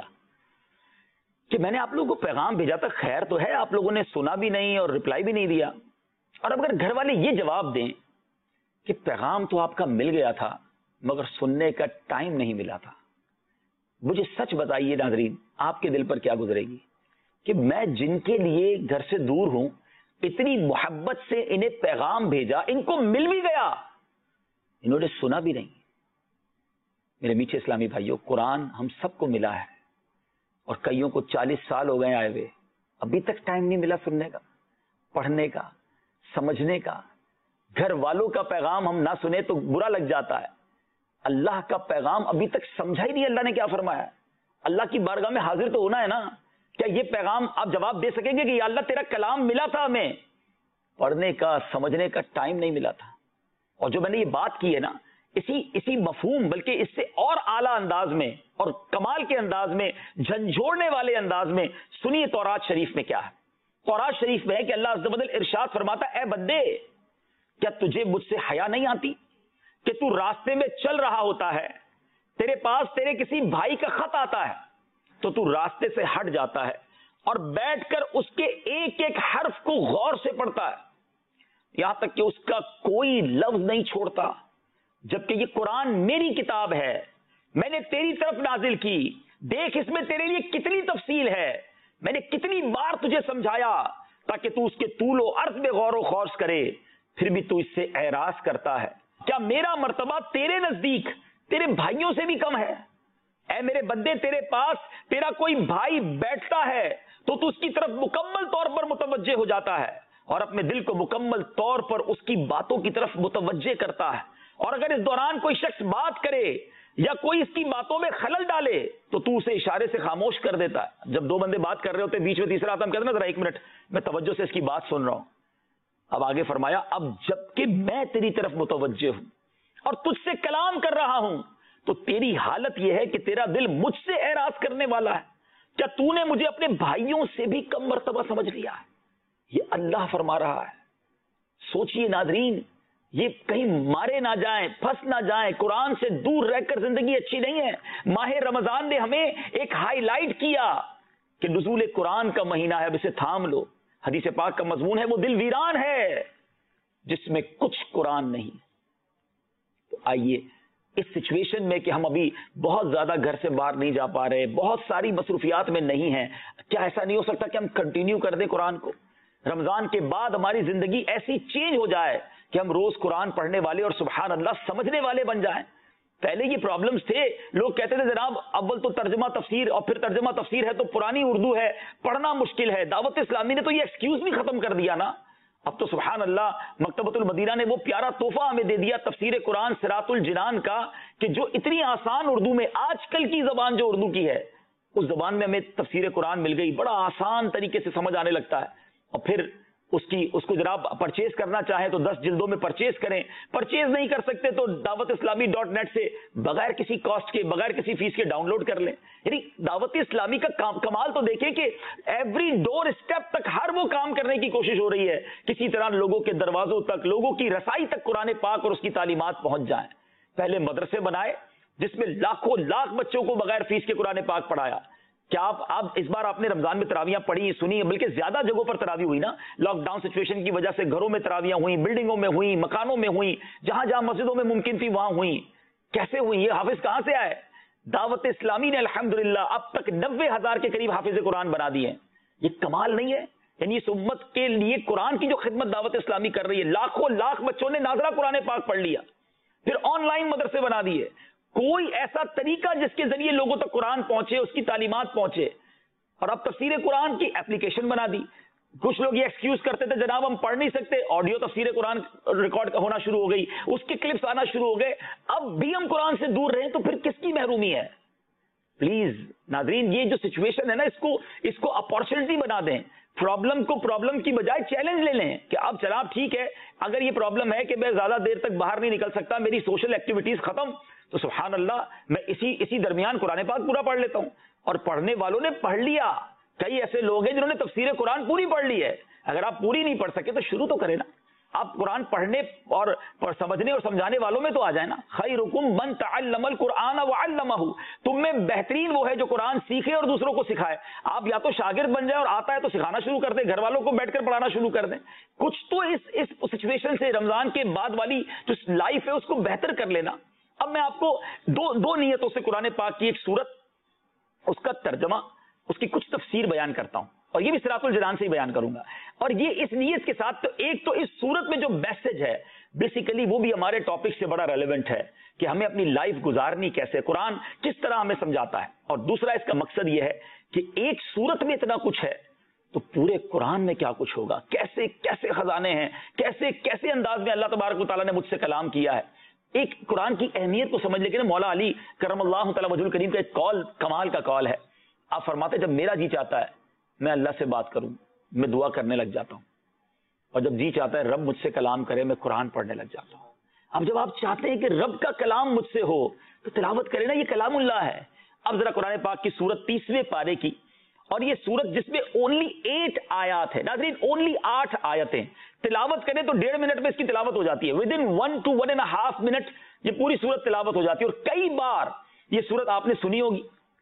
کہ میں نے آپ لوگوں کو پیغام بھیجا تھا، خیر تو ہے، آپ لوگوں نے سنا بھی نہیں اور رپلائی بھی نہیں دیا۔ اور اب اگر گھر والے یہ جواب دیں کہ پیغام تو آپ کا مل گیا تھا مگر سننے کا ٹائم نہیں ملا تھا، مجھے سچ بتائیے ناظرین، آپ کے دل پر کیا گزرے گی کہ میں جن کے لیے گھر سے دور ہوں، اتنی محبت سے انہیں پیغام بھیجا، ان کو مل بھی گیا، انہوں نے سنا بھی نہیں۔ میرے میٹھے اسلامی بھائیوں، قرآن ہم سب کو ملا ہے اور کئیوں کو 40 سال ہو گئے آئے ہوئے، ابھی تک ٹائم نہیں ملا سننے کا، پڑھنے کا، سمجھنے کا۔ گھر والوں کا پیغام ہم نہ سنیں تو برا لگ جاتا ہے، اللہ کا پیغام ابھی تک سمجھا ہی نہیں اللہ نے کیا فرمایا ہے. اللہ کی بارگاہ میں حاضر تو ہونا ہے نا. کیا یہ پیغام آپ جواب دے سکیں گے کہ یا اللہ تیرا کلام ملا تھا ہمیں, پڑھنے کا سمجھنے کا ٹائم نہیں ملا تھا؟ اور جو میں نے یہ بات کی ہے نا, اسی مفہوم بلکہ اس سے اور اعلیٰ انداز میں اور کمال کے انداز میں, جھنجھوڑنے والے انداز میں سنیے تورات شریف میں کیا ہے. تورات شریف میں ہے کہ اللہ عز و جل ارشاد فرماتا ہے, اے بندے کیا تجھے مجھ سے حیا نہیں آتی کہ تو راستے میں چل رہا ہوتا ہے, تیرے پاس تیرے کسی بھائی کا خط آتا ہے تو تو راستے سے ہٹ جاتا ہے اور بیٹھ کر اس کے ایک ایک حرف کو غور سے پڑھتا ہے, یہاں تک کہ اس کا کوئی لفظ نہیں چھوڑتا, جبکہ یہ قرآن میری کتاب ہے, میں نے تیری طرف نازل کی, دیکھ اس میں تیرے لیے کتنی تفصیل ہے, میں نے کتنی بار تجھے سمجھایا تاکہ تو اس کے طول و عرض میں غور و خوض کرے, پھر بھی تو اس سے اعراض کرتا ہے. کیا میرا مرتبہ تیرے نزدیک تیرے بھائیوں سے بھی کم ہے؟ اے میرے بندے, تیرے پاس تیرا کوئی بھائی بیٹھتا ہے تو تو اس کی طرف مکمل طور پر متوجہ ہو جاتا ہے اور اپنے دل کو مکمل طور پر اس کی باتوں کی طرف متوجہ کرتا ہے, اور اگر اس دوران کوئی شخص بات کرے یا کوئی اس کی باتوں میں خلل ڈالے تو تو اسے اشارے سے خاموش کر دیتا ہے. جب دو بندے بات کر رہے ہوتے بیچ میں تیسرا آتا, ہم کہتے ہیں نا ذرا ایک منٹ میں توجہ سے اس کی بات سن رہا ہوں. اب آگے فرمایا, اب جبکہ میں تیری طرف متوجہ ہوں اور تجھ سے کلام کر رہا ہوں تو تیری حالت یہ ہے کہ تیرا دل مجھ سے اعراض کرنے والا ہے. کیا تو نے مجھے اپنے بھائیوں سے بھی کم مرتبہ سمجھ لیا ہے؟ یہ اللہ فرما رہا ہے. سوچئے ناظرین, یہ کہیں مارے نہ جائیں, پھنس نہ جائیں, قرآن سے دور رہ کر زندگی اچھی نہیں ہے. ماہ رمضان نے ہمیں ایک ہائی لائٹ کیا کہ نزول قرآن کا مہینہ ہے, اب اسے تھام لو. حدیث پاک کا مضمون ہے وہ دل ویران ہے جس میں کچھ قرآن نہیں. تو آئیے اس سچویشن میں کہ ہم ابھی بہت زیادہ گھر سے باہر نہیں جا پا رہے, بہت ساری مصروفیات میں نہیں ہیں, کیا ایسا نہیں ہو سکتا کہ ہم کنٹینیو کر دیں قرآن کو؟ رمضان کے بعد ہماری زندگی ایسی چینج ہو جائے کہ ہم روز قرآن پڑھنے والے اور سبحان اللہ سمجھنے والے بن جائیں. پہلے یہ پرابلمز تھے, لوگ کہتے تھے جناب اول تو ترجمہ تفسیر اور پھر ترجمہ تفسیر ہے تو پرانی اردو ہے, پڑھنا مشکل ہے. دعوت اسلامی نے تو یہ ایکسکیوز بھی ختم کر دیا نا. اب تو سبحان اللہ مکتبۃ المدینہ نے وہ پیارا تحفہ ہمیں دے دیا تفسیر قرآن صراط الجنان کا, کہ جو اتنی آسان اردو میں, آج کل کی زبان جو اردو کی ہے اس زبان میں ہمیں تفسیر قرآن مل گئی, بڑا آسان طریقے سے سمجھ آنے لگتا ہے. اور پھر اس کو جناب پرچیز کرنا چاہیں تو 10 جلدوں میں پرچیز کریں, پرچیز نہیں کر سکتے تو دعوت اسلامی .net سے بغیر کسی کاسٹ کے, بغیر کسی فیس کے ڈاؤن لوڈ کر لیں. یعنی دعوت اسلامی کا کمال تو دیکھیں کہ ایوری ڈور اسٹیپ تک ہر وہ کام کرنے کی کوشش ہو رہی ہے کسی طرح لوگوں کے دروازوں تک, لوگوں کی رسائی تک قرآن پاک اور اس کی تعلیمات پہنچ جائیں. پہلے مدرسے بنائے جس میں لاکھوں لاکھ بچوں کو بغیر فیس کے قرآن پاک پڑھایا. کیا آپ اس بار آپ نے رمضان میں تراویاں پڑھی, سنی, بلکہ زیادہ جگہوں پر تراوی ہوئی نا, لاک ڈاؤن سچویشن کی وجہ سے گھروں میں تراویاں ہوئیں, بلڈنگوں میں ہوئیں, مکانوں میں ہوئیں, جہاں جہاں مسجدوں میں ممکن تھی وہاں ہوئیں. کیسے ہوئی؟ یہ حافظ کہاں سے آئے؟ دعوت اسلامی نے الحمدللہ اب تک 90,000 کے قریب حافظ قرآن بنا دیے. یہ کمال نہیں ہے؟ یعنی اس امت کے لیے قرآن کی جو خدمت دعوت اسلامی کر رہی ہے, لاکھوں لاکھ بچوں نے ناظرہ قرآن پاک پڑھ لیا, پھر آن لائن مدرسے بنا دیے. کوئی ایسا طریقہ جس کے ذریعے لوگوں تک قرآن پہنچے, اس کی تعلیمات پہنچے. اور اب تفسیر قرآن کی اپلیکیشن بنا دی. کچھ لوگ یہ ایکسکیوز کرتے تھے جناب ہم پڑھ نہیں سکتے, آڈیو تفسیر قرآن ریکارڈ ہونا شروع ہو گئی, اس کے کلپس آنا شروع ہو گئے. اب بھی ہم قرآن سے دور رہیں تو پھر کس کی محرومی ہے؟ پلیز ناظرین, یہ جو سچویشن ہے نا, اس کو اپارچونٹی بنا دیں. پرابلم کو پرابلم کی بجائے چیلنج لے لیں کہ اب جناب ٹھیک ہے, اگر یہ پرابلم ہے کہ میں زیادہ دیر تک باہر نہیں نکل سکتا, میری سوشل ایکٹیویٹیز ختم, تو سبحان اللہ میں اسی درمیان قرآن پاک پورا پڑھ لیتا ہوں. اور پڑھنے والوں نے پڑھ لیا. کئی ایسے لوگ ہیں جنہوں نے تفسیر قرآن پوری پڑھ لی ہے. اگر آپ پوری نہیں پڑھ سکے تو شروع تو کریں نا. آپ قرآن پڑھنے اور سمجھنے اور سمجھانے والوں میں تو آ جائیں نا. خیرکم من تعلم القرآن وعلمہ, تم میں بہترین وہ ہے جو قرآن سیکھے اور دوسروں کو سکھائے. آپ یا تو شاگرد بن جائیں اور آتا ہے تو سکھانا شروع کر دیں, گھر والوں کو بیٹھ کر پڑھانا شروع کر دیں. کچھ تو اس سچویشن سے رمضان کے بعد والی جو لائف ہے اس کو بہتر کر لینا. اب میں آپ کو دو نیتوں سے قرآن پاک کی ایک سورت, اس کا ترجمہ, اس کی کچھ تفسیر بیان کرتا ہوں, اور یہ بھی صراط الجنان سے ہی بیان کروں گا. اور یہ اس نیت کے ساتھ تو ایک تو اس سورت میں جو میسج ہے بیسیکلی وہ بھی ہمارے ٹاپک سے بڑا ریلیونٹ ہے کہ ہمیں اپنی لائف گزارنی کیسے, قرآن کس طرح ہمیں سمجھاتا ہے. اور دوسرا اس کا مقصد یہ ہے کہ ایک سورت میں اتنا کچھ ہے تو پورے قرآن میں کیا کچھ ہوگا, کیسے کیسے خزانے ہیں, کیسے کیسے انداز میں اللہ تبارک و تعالیٰ نے مجھ سے کلام کیا ہے. ایک قرآن کی اہمیت کو سمجھ لے کے مولا علی کرم اللہ تعالی وجہ الکریم کا ایک قول کمال کا قول ہے. آپ فرماتے ہیں جب میرا جی چاہتا ہے میں اللہ سے بات کروں میں دعا کرنے لگ جاتا ہوں, اور جب جی چاہتا ہے رب مجھ سے کلام کرے میں قرآن پڑھنے لگ جاتا ہوں. اب جب آپ چاہتے ہیں کہ رب کا کلام مجھ سے ہو تو تلاوت کرے نا, یہ کلام اللہ ہے. اب ذرا قرآن پاک کی سورت 30ویں پارے کی, اور یہ سورت جس میں اونلی 8 آیات ہے ناظرین, اونلی 8 آیتیں, تلاوت کریں تو 1.5 منٹ میں اس کی تلاوت ہو جاتی ہے. ود ان 1 to 1.5 منٹ یہ پوری سورت تلاوت ہو جاتی ہے. اور کئی بار یہ سورت آپ نے سنی ہوگی,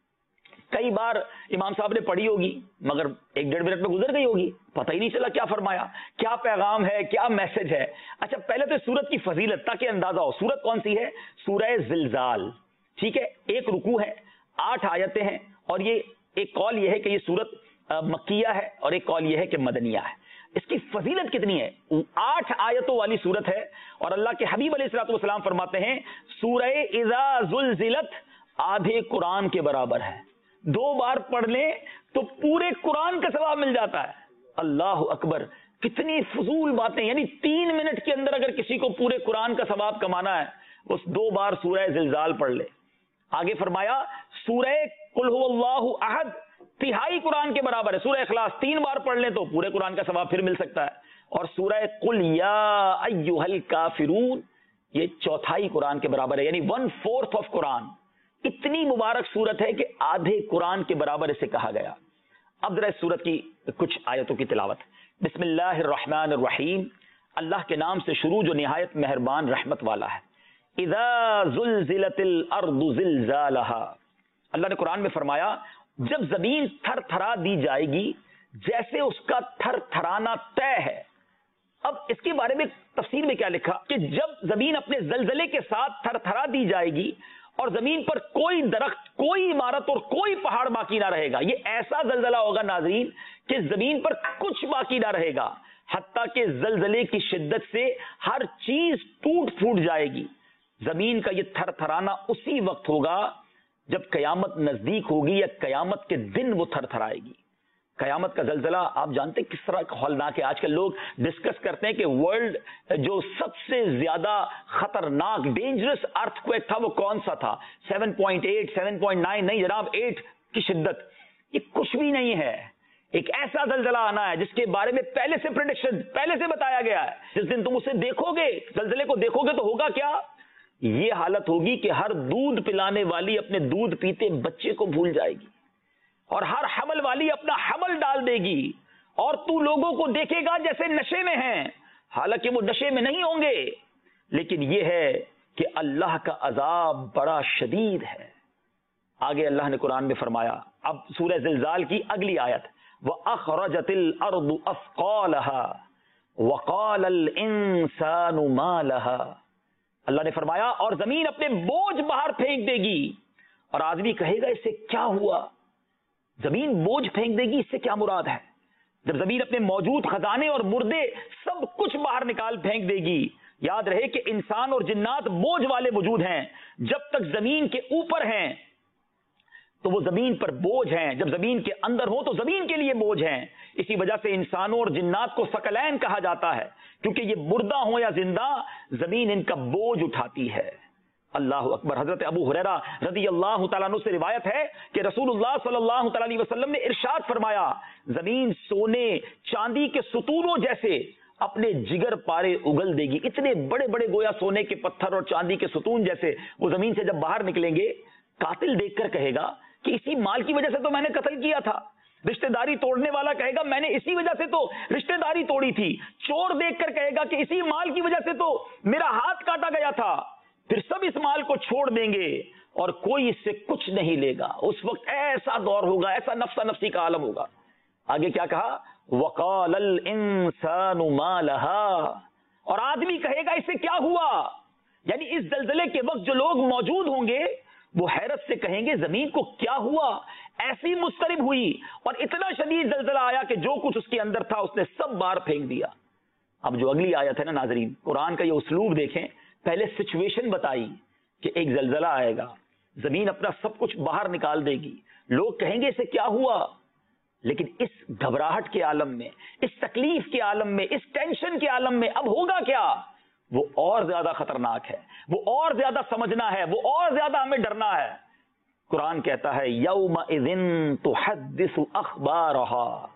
کئی بار امام صاحب نے پڑھی ہوگی, مگر 1-1.5 منٹ میں گزر گئی ہوگی, پتہ ہی نہیں چلا کیا فرمایا, کیا پیغام ہے, کیا میسج ہے. اچھا پہلے تو سورت کی فضیلت تاکہ اندازہ ہو. سورت کون سی ہے؟ سورہ زلزال. ٹھیک ہے, 1 رکوع ہے, 8 آیتیں ہیں, اور یہ ایک قول یہ ہے کہ یہ سورت مکیہ ہے اور ایک قول یہ ہے کہ مدنیہ ہے. اس کی فضیلت کتنی ہے؟ 8 آیتوں والی سورت ہے, اور اللہ کے حبیب علیہ الصلوۃ والسلام فرماتے ہیں سورہ اذا زلزلت آدھے قرآن کے برابر ہے. 2 بار پڑھ لیں تو پورے قرآن کا ثواب مل جاتا ہے. اللہ اکبر, کتنی فضول باتیں. یعنی 3 منٹ کے اندر اگر کسی کو پورے قرآن کا ثواب کمانا ہے اس 2 بار سورہ زلزال پڑھ لے. آگے فرمایا سورہ قل هو اللہ احد 1/3 قرآن کے برابر ہے. سورہ اخلاص 3 بار پڑھ لیں تو پورے قرآن کا ثواب پھر مل سکتا ہے. اور سورہ قل یا ایھا الکافرون یہ 1/4 قرآن کے برابر ہے, یعنی 1/4 آف قرآن. اتنی مبارک سورت ہے کہ آدھے قرآن کے برابر اسے کہا گیا. اب ذرا اس سورت کی کچھ آیتوں کی تلاوت. بسم اللہ الرحمن الرحیم, اللہ کے نام سے شروع جو نہایت مہربان رحمت والا ہے. اذا زلزلت الارض زلزالها, اللہ نے قرآن میں فرمایا جب زمین تھر تھرا دی جائے گی جیسے اس کا تھر تھرانا طے ہے. اب اس کے بارے میں تفسیر میں کیا لکھا کہ جب زمین اپنے زلزلے کے ساتھ تھر تھرا دی جائے گی اور زمین پر کوئی درخت, کوئی عمارت اور کوئی پہاڑ باقی نہ رہے گا. یہ ایسا زلزلہ ہوگا ناظرین کہ زمین پر کچھ باقی نہ رہے گا, حتیٰ کہ زلزلے کی شدت سے ہر چیز ٹوٹ پھوٹ جائے گی. زمین کا یہ تھر تھرانا اسی وقت ہوگا جب قیامت نزدیک ہوگی یا قیامت کے دن وہ تھر تھرائے گی. قیامت کا زلزلہ آپ جانتے ہیں کس طرح ہولناک ہے. آج کل لوگ ڈسکس کرتے ہیں کہ ورلڈ جو سب سے زیادہ خطرناک ڈینجرس ارتھ کویک تھا وہ کون سا تھا, 7.8 7.9 نہیں جناب, 8 کی شدت. یہ کچھ بھی نہیں ہے. ایک ایسا زلزلہ آنا ہے جس کے بارے میں پہلے سے پریڈکشن پہلے سے بتایا گیا ہے. جس دن تم اسے دیکھو گے, زلزلے کو دیکھو گے تو ہوگا کیا, یہ حالت ہوگی کہ ہر دودھ پلانے والی اپنے دودھ پیتے بچے کو بھول جائے گی, اور ہر حمل والی اپنا حمل ڈال دے گی, اور تو لوگوں کو دیکھے گا جیسے نشے میں ہیں, حالانکہ وہ نشے میں نہیں ہوں گے. لیکن یہ ہے کہ اللہ کا عذاب بڑا شدید ہے. آگے اللہ نے قرآن میں فرمایا, اب سورہ زلزال کی اگلی آیت, وَأَخْرَجَتِ الْأَرْضُ أَثْقَالَهَا وَقَالَ الْإِنسَانُ مَا لَهَا, اللہ نے فرمایا اور زمین اپنے بوجھ باہر پھینک دے گی, اور آدمی کہے گا اس سے کیا ہوا. زمین بوجھ پھینک دے گی, اس سے کیا مراد ہے؟ جب زمین اپنے موجود خزانے اور مردے سب کچھ باہر نکال پھینک دے گی. یاد رہے کہ انسان اور جنات بوجھ والے وجود ہیں. جب تک زمین کے اوپر ہیں تو وہ زمین پر بوجھ ہیں, جب زمین کے اندر ہو تو زمین کے لیے بوجھ ہیں. اسی وجہ سے انسانوں اور جنات کو ثقلین کہا جاتا ہے, کیونکہ یہ مردہ ہوں یا زندہ زمین ان کا بوجھ اٹھاتی ہے. اللہ اکبر. حضرت ابو ہریرہ رضی اللہ تعالیٰ عنہ سے روایت ہے کہ رسول اللہ صلی اللہ تعالیٰ علیہ وسلم نے ارشاد فرمایا زمین سونے چاندی کے ستونوں جیسے اپنے جگر پارے اگل دے گی. اتنے بڑے بڑے گویا سونے کے پتھر اور چاندی کے ستون جیسے وہ زمین سے جب باہر نکلیں گے, قاتل دیکھ کر کہے گا کہ اسی مال کی وجہ سے تو میں نے قتل کیا تھا. رشتہ داری توڑنے والا کہے گا میں نے اسی وجہ سے تو رشتہ داری توڑی تھی. چور دیکھ کر کہے گا کہ اسی مال کی وجہ سے تو میرا ہاتھ کاٹا گیا تھا. پھر سب اس مال کو چھوڑ دیں گے اور کوئی اس سے کچھ نہیں لے گا. اس وقت ایسا دور ہوگا, ایسا نفسا نفسی کا عالم ہوگا. آگے کیا کہا, وقال الانسان ما لها, اور آدمی کہے گا اس سے کیا ہوا. یعنی اس زلزلے کے وقت جو لوگ موجود ہوں گے وہ حیرت سے کہیں گے زمین کو کیا ہوا, ایسی مضطرب ہوئی اور اتنا شدید زلزلہ آیا کہ جو کچھ اس کے اندر تھا اس نے سب باہر پھینک دیا. اب جو اگلی آیت ہے نا ناظرین, قرآن کا یہ اسلوب دیکھیں, پہلے سچویشن بتائی کہ ایک زلزلہ آئے گا, زمین اپنا سب کچھ باہر نکال دے گی, لوگ کہیں گے اسے کیا ہوا. لیکن اس گھبراہٹ کے عالم میں, اس تکلیف کے عالم میں, اس ٹینشن کے عالم میں اب ہوگا کیا, وہ اور زیادہ خطرناک ہے، وہ اور زیادہ سمجھنا ہے، وہ اور زیادہ ہمیں ڈرنا ہے۔ قرآن کہتا ہے یومئذ تحدث اخبارها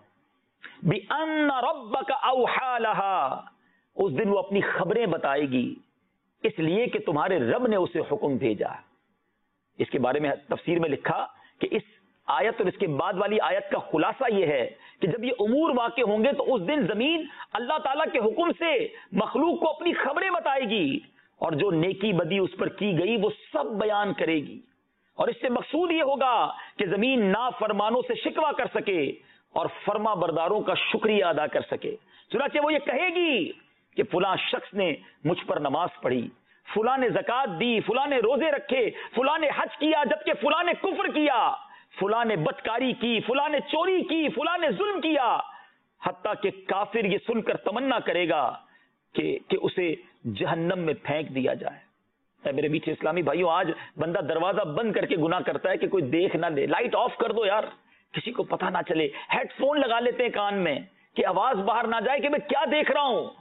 بأن ربك اوحى لها، اس دن وہ اپنی خبریں بتائے گی اس لیے کہ تمہارے رب نے اسے حکم بھیجا۔ اس کے بارے میں تفسیر میں لکھا کہ اس آیت اور اس کے بعد والی آیت کا خلاصہ یہ ہے کہ جب یہ امور واقع ہوں گے تو اس دن زمین اللہ تعالیٰ کے حکم سے مخلوق کو اپنی خبریں بتائے گی، اور جو نیکی بدی اس پر کی گئی وہ سب بیان کرے گی، اور اس سے مقصود یہ ہوگا کہ زمین نافرمانوں سے شکوہ کر سکے اور فرما برداروں کا شکریہ ادا کر سکے۔ چنانچہ وہ یہ کہے گی کہ فلاں شخص نے مجھ پر نماز پڑھی، فلاں نے زکات دی، فلاں نے روزے رکھے، فلاں نے حج کیا جبکہ فلاں نے کفر کیا، فلاں نے بدکاری کی، فلاں نے چوری کی، فلاں نے ظلم کیا، حتیٰ کہ کافر یہ سن کر تمنا کرے گا کہ اسے جہنم میں پھینک دیا جائے۔ اے میرے میٹھے اسلامی بھائیوں، آج بندہ دروازہ بند کر کے گناہ کرتا ہے کہ کوئی دیکھ نہ لے، لائٹ آف کر دو یار، کسی کو پتہ نہ چلے، ہیڈ فون لگا لیتے ہیں کان میں کہ آواز باہر نہ جائے کہ میں کیا دیکھ رہا ہوں۔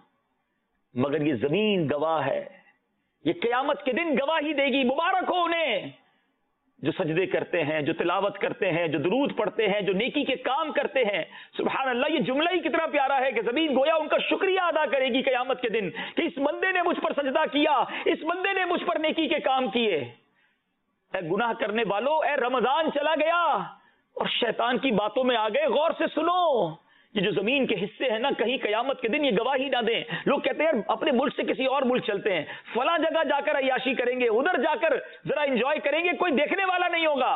مگر یہ زمین گواہ ہے، یہ قیامت کے دن گواہی دے گی۔ مبارک ہو انہیں جو سجدے کرتے ہیں، جو تلاوت کرتے ہیں، جو درود پڑھتے ہیں، جو نیکی کے کام کرتے ہیں۔ سبحان اللہ، یہ جملہ ہی کتنا پیارا ہے کہ زمین گویا ان کا شکریہ ادا کرے گی قیامت کے دن کہ اس بندے نے مجھ پر سجدہ کیا، اس بندے نے مجھ پر نیکی کے کام کیے۔ اے گناہ کرنے والو، اے رمضان چلا گیا اور شیطان کی باتوں میں آ گئے، غور سے سنو، یہ جو زمین کے حصے ہیں نا، کہیں قیامت کے دن یہ گواہی نہ دیں۔ لوگ کہتے ہیں اپنے ملک سے کسی اور ملک چلتے ہیں، فلاں جگہ جا کر عیاشی کریں گے، ادھر جا کر ذرا انجوائے کریں گے، کوئی دیکھنے والا نہیں ہوگا۔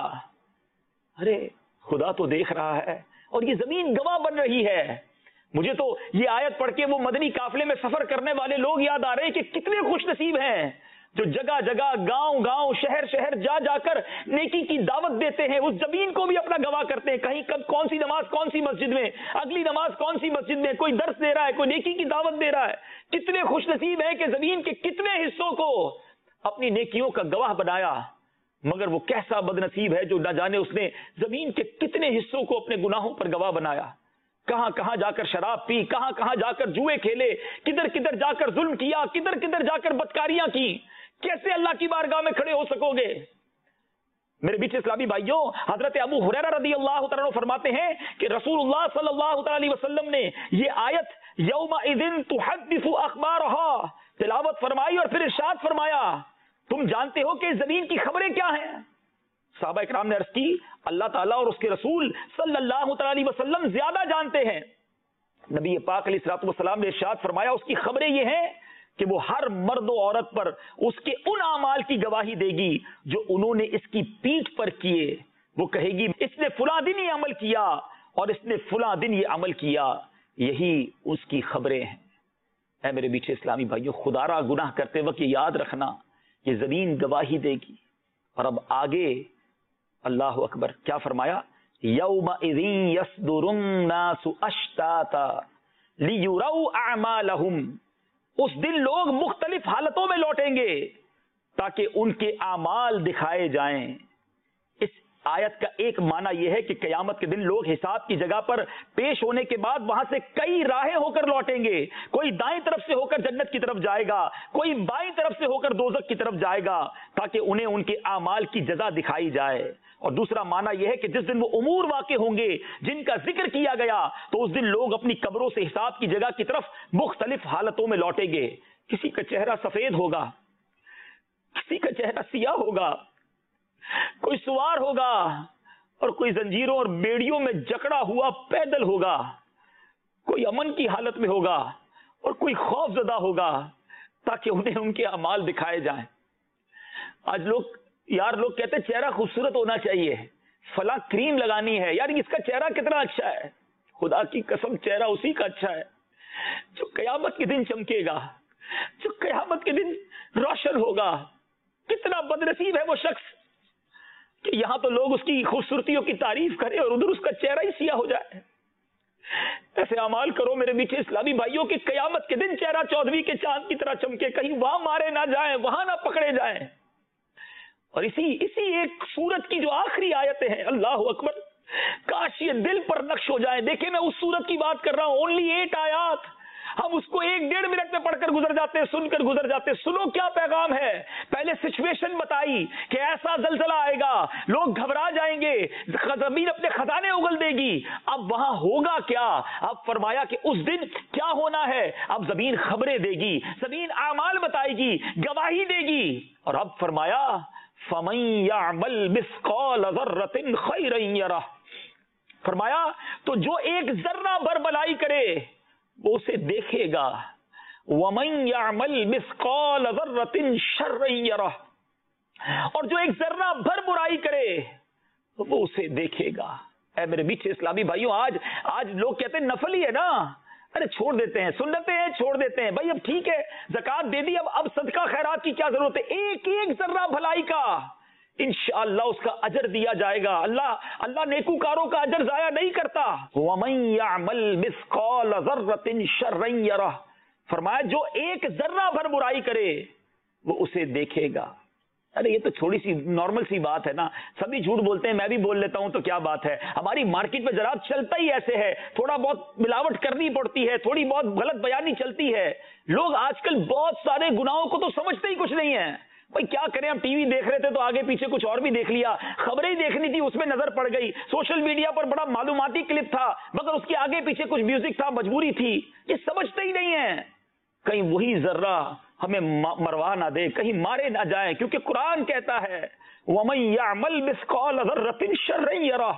ارے خدا تو دیکھ رہا ہے اور یہ زمین گواہ بن رہی ہے۔ مجھے تو یہ آیت پڑھ کے وہ مدنی قافلے میں سفر کرنے والے لوگ یاد آ رہے ہیں کہ کتنے خوش نصیب ہیں جو جگہ جگہ، گاؤں گاؤں، شہر شہر جا جا کر نیکی کی دعوت دیتے ہیں، اس زمین کو بھی اپنا گواہ کرتے ہیں، کہیں کب کون سی نماز کون سی مسجد میں، اگلی نماز کون سی مسجد میں، کوئی درس دے رہا ہے، کوئی نیکی کی دعوت دے رہا ہے۔ کتنے خوش نصیب ہیں کہ زمین کے کتنے حصوں کو اپنی نیکیوں کا گواہ بنایا، مگر وہ کیسا بد نصیب ہے جو نہ جانے اس نے زمین کے کتنے حصوں کو اپنے گناہوں پر گواہ بنایا۔ کہاں کہاں جا کر شراب پی، کہاں کہاں جا کر جوئے کھیلے، کدھر کدھر جا کر ظلم کیا، کدھر کدھر جا کر بدکاریاں کی۔ کیسے اللہ کی بارگاہ میں کھڑے ہو سکو گے؟ میرے بیچ اسلامی بھائیوں، حضرت ابو ہریرہ رضی اللہ تعالیٰ عنہ فرماتے ہیں کہ رسول اللہ صلی اللہ تعالی علیہ وسلم نے یہ آیت یومئذ تحدث اخبارها تلاوت فرمائی اور پھر ارشاد فرمایا، تم جانتے ہو کہ زمین کی خبریں کیا ہیں؟ صحابہ اکرام نے عرض کی، اللہ تعالیٰ اور اس کے رسول صلی اللہ تعالی علیہ وسلم زیادہ جانتے ہیں۔ نبی پاک علیہ الصلوۃ والسلام نے ارشاد فرمایا، اس کی خبریں یہ ہیں کہ وہ ہر مرد و عورت پر اس کے ان اعمال کی گواہی دے گی جو انہوں نے اس کی پیٹھ پر کیے۔ وہ کہے گی اس نے فلاں دن یہ عمل کیا اور اس نے فلاں دن یہ عمل کیا، یہی اس کی خبریں ہیں۔ اے میرے میٹھے اسلامی بھائیوں، خدا را گناہ کرتے وقت یہ یاد رکھنا، یہ زمین گواہی دے گی۔ اور اب آگے اللہ اکبر کیا فرمایا، یومئذ یصدر الناس اشتاتا لیروا اعمالهم، اس دن لوگ مختلف حالتوں میں لوٹیں گے تاکہ ان کے اعمال دکھائے جائیں۔ اس آیت کا ایک معنی یہ ہے کہ قیامت کے دن لوگ حساب کی جگہ پر پیش ہونے کے بعد وہاں سے کئی راہیں ہو کر لوٹیں گے، کوئی دائیں طرف سے ہو کر جنت کی طرف جائے گا، کوئی بائیں طرف سے ہو کر دوزخ کی طرف جائے گا، تاکہ انہیں ان کے اعمال کی جزا دکھائی جائے۔ اور دوسرا معنی یہ ہے کہ جس دن وہ امور واقع ہوں گے جن کا ذکر کیا گیا، تو اس دن لوگ اپنی قبروں سے حساب کی جگہ کی طرف مختلف حالتوں میں لوٹیں گے۔ کسی کا چہرہ سفید ہوگا، کسی کا چہرہ سیاہ ہوگا، کوئی سوار ہوگا اور کوئی زنجیروں اور بیڑیوں میں جکڑا ہوا پیدل ہوگا، کوئی امن کی حالت میں ہوگا اور کوئی خوف زدہ ہوگا، تاکہ انہیں ان کے اعمال دکھائے جائیں۔ آج لوگ کہتے ہیں چہرہ خوبصورت ہونا چاہیے، فلاں کریم لگانی ہے، یار اس کا چہرہ کتنا اچھا ہے۔ خدا کی قسم چہرہ اسی کا اچھا ہے جو قیامت کے دن چمکے گا، جو قیامت کے دن روشن ہوگا۔ کتنا بد نصیب ہے وہ شخص کہ یہاں تو لوگ اس کی خوبصورتیوں کی تعریف کریں اور ادھر اس کا چہرہ ہی سیاہ ہو جائے۔ ایسے اعمال کرو میرے میٹھے اسلامی بھائیوں کہ قیامت کے دن چہرہ چودھویں کے چاند کی طرح چمکے، کہیں وہاں مارے نہ جائیں، وہاں نہ پکڑے جائیں۔ اور اسی ایک سورت کی جو آخری آیتیں ہیں، اللہ اکبر، کاش یہ دل پر نقش ہو جائے۔ دیکھیں میں اس سورت کی بات کر رہا ہوں، only 8 آیات، ہم اس کو 1-1.5 منٹ میں پڑھ کر گزر جاتے ہیں, سن کر گزر جاتے ہیں. سنو کیا پیغام ہے. پہلے سچویشن بتائی کہ ایسا زلزلہ آئے گا, لوگ گھبرا جائیں گے, زمین اپنے خزانے اگل دے گی. اب وہاں ہوگا کیا؟ اب فرمایا کہ اس دن کیا ہونا ہے. اب زمین خبریں دے گی, زمین اعمال بتائے گی, گواہی دے گی. اور اب فرمایا فَمَن يَعْمَلْ مِثْقَالَ ذَرَّةٍ خَيْرًا يَرَهُ. فرمایا تو جو ایک ذرہ بھر بھلائی کرے وہ اسے دیکھے گا. وَمَن يَعْمَلْ مِثْقَالَ ذَرَّةٍ شَرًّا يَرَهُ. اور جو ایک ذرہ بھر برائی کرے وہ اسے دیکھے گا. اے میرے میٹھے اسلامی بھائیوں, آج لوگ کہتے ہیں نفل ہی ہے نا, ارے چھوڑ دیتے ہیں, سنتیں ہیں چھوڑ دیتے ہیں. بھائی اب ٹھیک ہے زکات دے دی, اب صدقہ خیرات کی کیا ضرورت ہے. ایک ذرہ بھلائی کا انشاءاللہ اس کا اجر دیا جائے گا. اللہ نیکوکاروں کا اجر ضائع نہیں کرتا. وَمَن يَعْمَلْ مِثْقَالَ ذَرَّةٍ شَرًّا يَرَهُ. فرمایا جو ایک ذرہ بھر برائی کرے وہ اسے دیکھے گا. ارے یہ تو تھوڑی سی نارمل سی بات ہے نا, سبھی جھوٹ بولتے ہیں, میں بھی بول لیتا ہوں, تو کیا بات ہے. ہماری مارکیٹ میں جناب چلتا ہی ایسے ہے, تھوڑا بہت ملاوٹ کرنی پڑتی ہے, تھوڑی بہت غلط بیانی چلتی ہے. لوگ آج کل بہت سارے گناہوں کو تو سمجھتے ہی کچھ نہیں ہے. بھائی کیا کریں, ہم ٹی وی دیکھ رہے تھے تو آگے پیچھے کچھ اور بھی دیکھ لیا, خبریں ہی دیکھنی تھی اس میں نظر پڑ گئی, سوشل میڈیا پر بڑا معلوماتی کلپ تھا مگر اس کے آگے پیچھے کچھ میوزک تھا, مجبوری تھی. یہ سمجھتے ہی نہیں ہے. کہیں وہی ذرہ ہمیں مروا نہ دے, کہیں مارے نہ جائیں, کیونکہ قرآن کہتا ہے وَمَن يَعْمَلْ مِثْقَالَ ذَرَّةٍ شَرًّا يَرَهُ.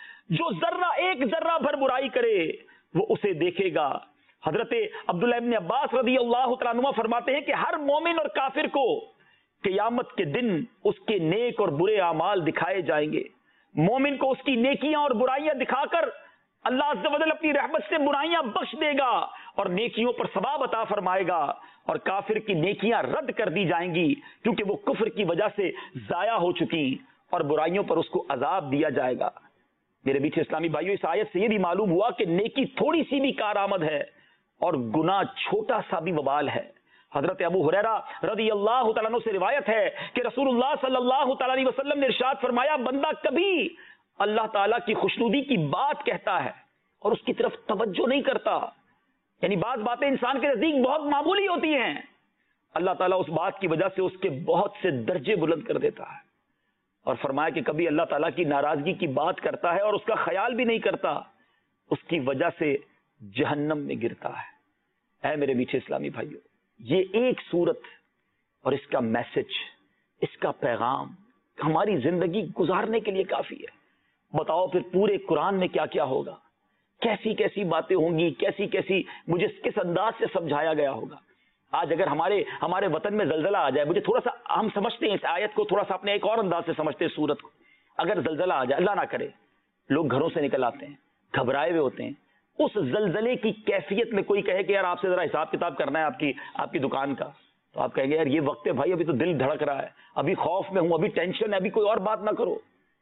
جو ایک ذرہ بھر برائی کرے وہ اسے دیکھے گا. حضرت عبداللہ ابن عباس رضی اللہ تعالیٰ عنہ فرماتے ہیں کہ ہر مومن اور کافر کو قیامت کے دن اس کے نیک اور برے اعمال دکھائے جائیں گے. مومن کو اس کی نیکیاں اور برائیاں دکھا کر اللہ عز و جل اپنی رحمت سے برائیاں بخش دے گا اور نیکیوں پر ثواب عطا فرمائے گا, اور کافر کی نیکیاں رد کر دی جائیں گی کیونکہ وہ کفر کی وجہ سے ضائع ہو چکی, اور برائیوں پر اس کو عذاب دیا جائے گا. میرے میٹھے اسلامی بھائیوں, اس آیت سے یہ بھی معلوم ہوا کہ نیکی تھوڑی سی بھی کارآمد ہے اور گناہ چھوٹا سا بھی وبال ہے. حضرت ابو ہریرہ رضی اللہ تعالیٰ عنہ سے روایت ہے کہ رسول اللہ صلی اللہ تعالیٰ علیہ وسلم نے ارشاد فرمایا, بندہ کبھی اللہ تعالیٰ کی خوشنودی کی بات کہتا ہے اور اس کی طرف توجہ نہیں کرتا, یعنی بعض باتیں انسان کے نزدیک بہت معمولی ہوتی ہیں, اللہ تعالیٰ اس بات کی وجہ سے اس کے بہت سے درجے بلند کر دیتا ہے. اور فرمایا کہ کبھی اللہ تعالیٰ کی ناراضگی کی بات کرتا ہے اور اس کا خیال بھی نہیں کرتا, اس کی وجہ سے جہنم میں گرتا ہے. اے میرے میٹھے اسلامی بھائیوں, یہ ایک صورت اور اس کا میسج, اس کا پیغام ہماری زندگی گزارنے کے لیے کافی ہے. بتاؤ پھر پورے قرآن میں کیا کیا ہوگا, کیسی کیسی باتیں ہوں گی, کیسی کیسی مجھے کس انداز سے سمجھایا گیا ہوگا. آج اگر ہمارے وطن میں زلزلہ آ جائے, مجھے تھوڑا سا, ہم سمجھتے ہیں اس آیت کو تھوڑا سا اپنے ایک اور انداز سے سمجھتے ہیں سورت کو. اگر زلزلہ آ جائے, اللہ نہ کرے, لوگ گھروں سے نکل آتے ہیں, گھبرائے ہوئے ہوتے ہیں. اس زلزلے کی کیفیت میں کوئی کہے کہ یار آپ سے ذرا حساب کتاب کرنا ہے آپ کی دکان کا, تو آپ کہیں گے یار یہ وقت ہے بھائی, ابھی تو دل دھڑک رہا ہے, ابھی خوف میں ہوں, ابھی ٹینشن ہے, ابھی کوئی اور بات نہ کرو.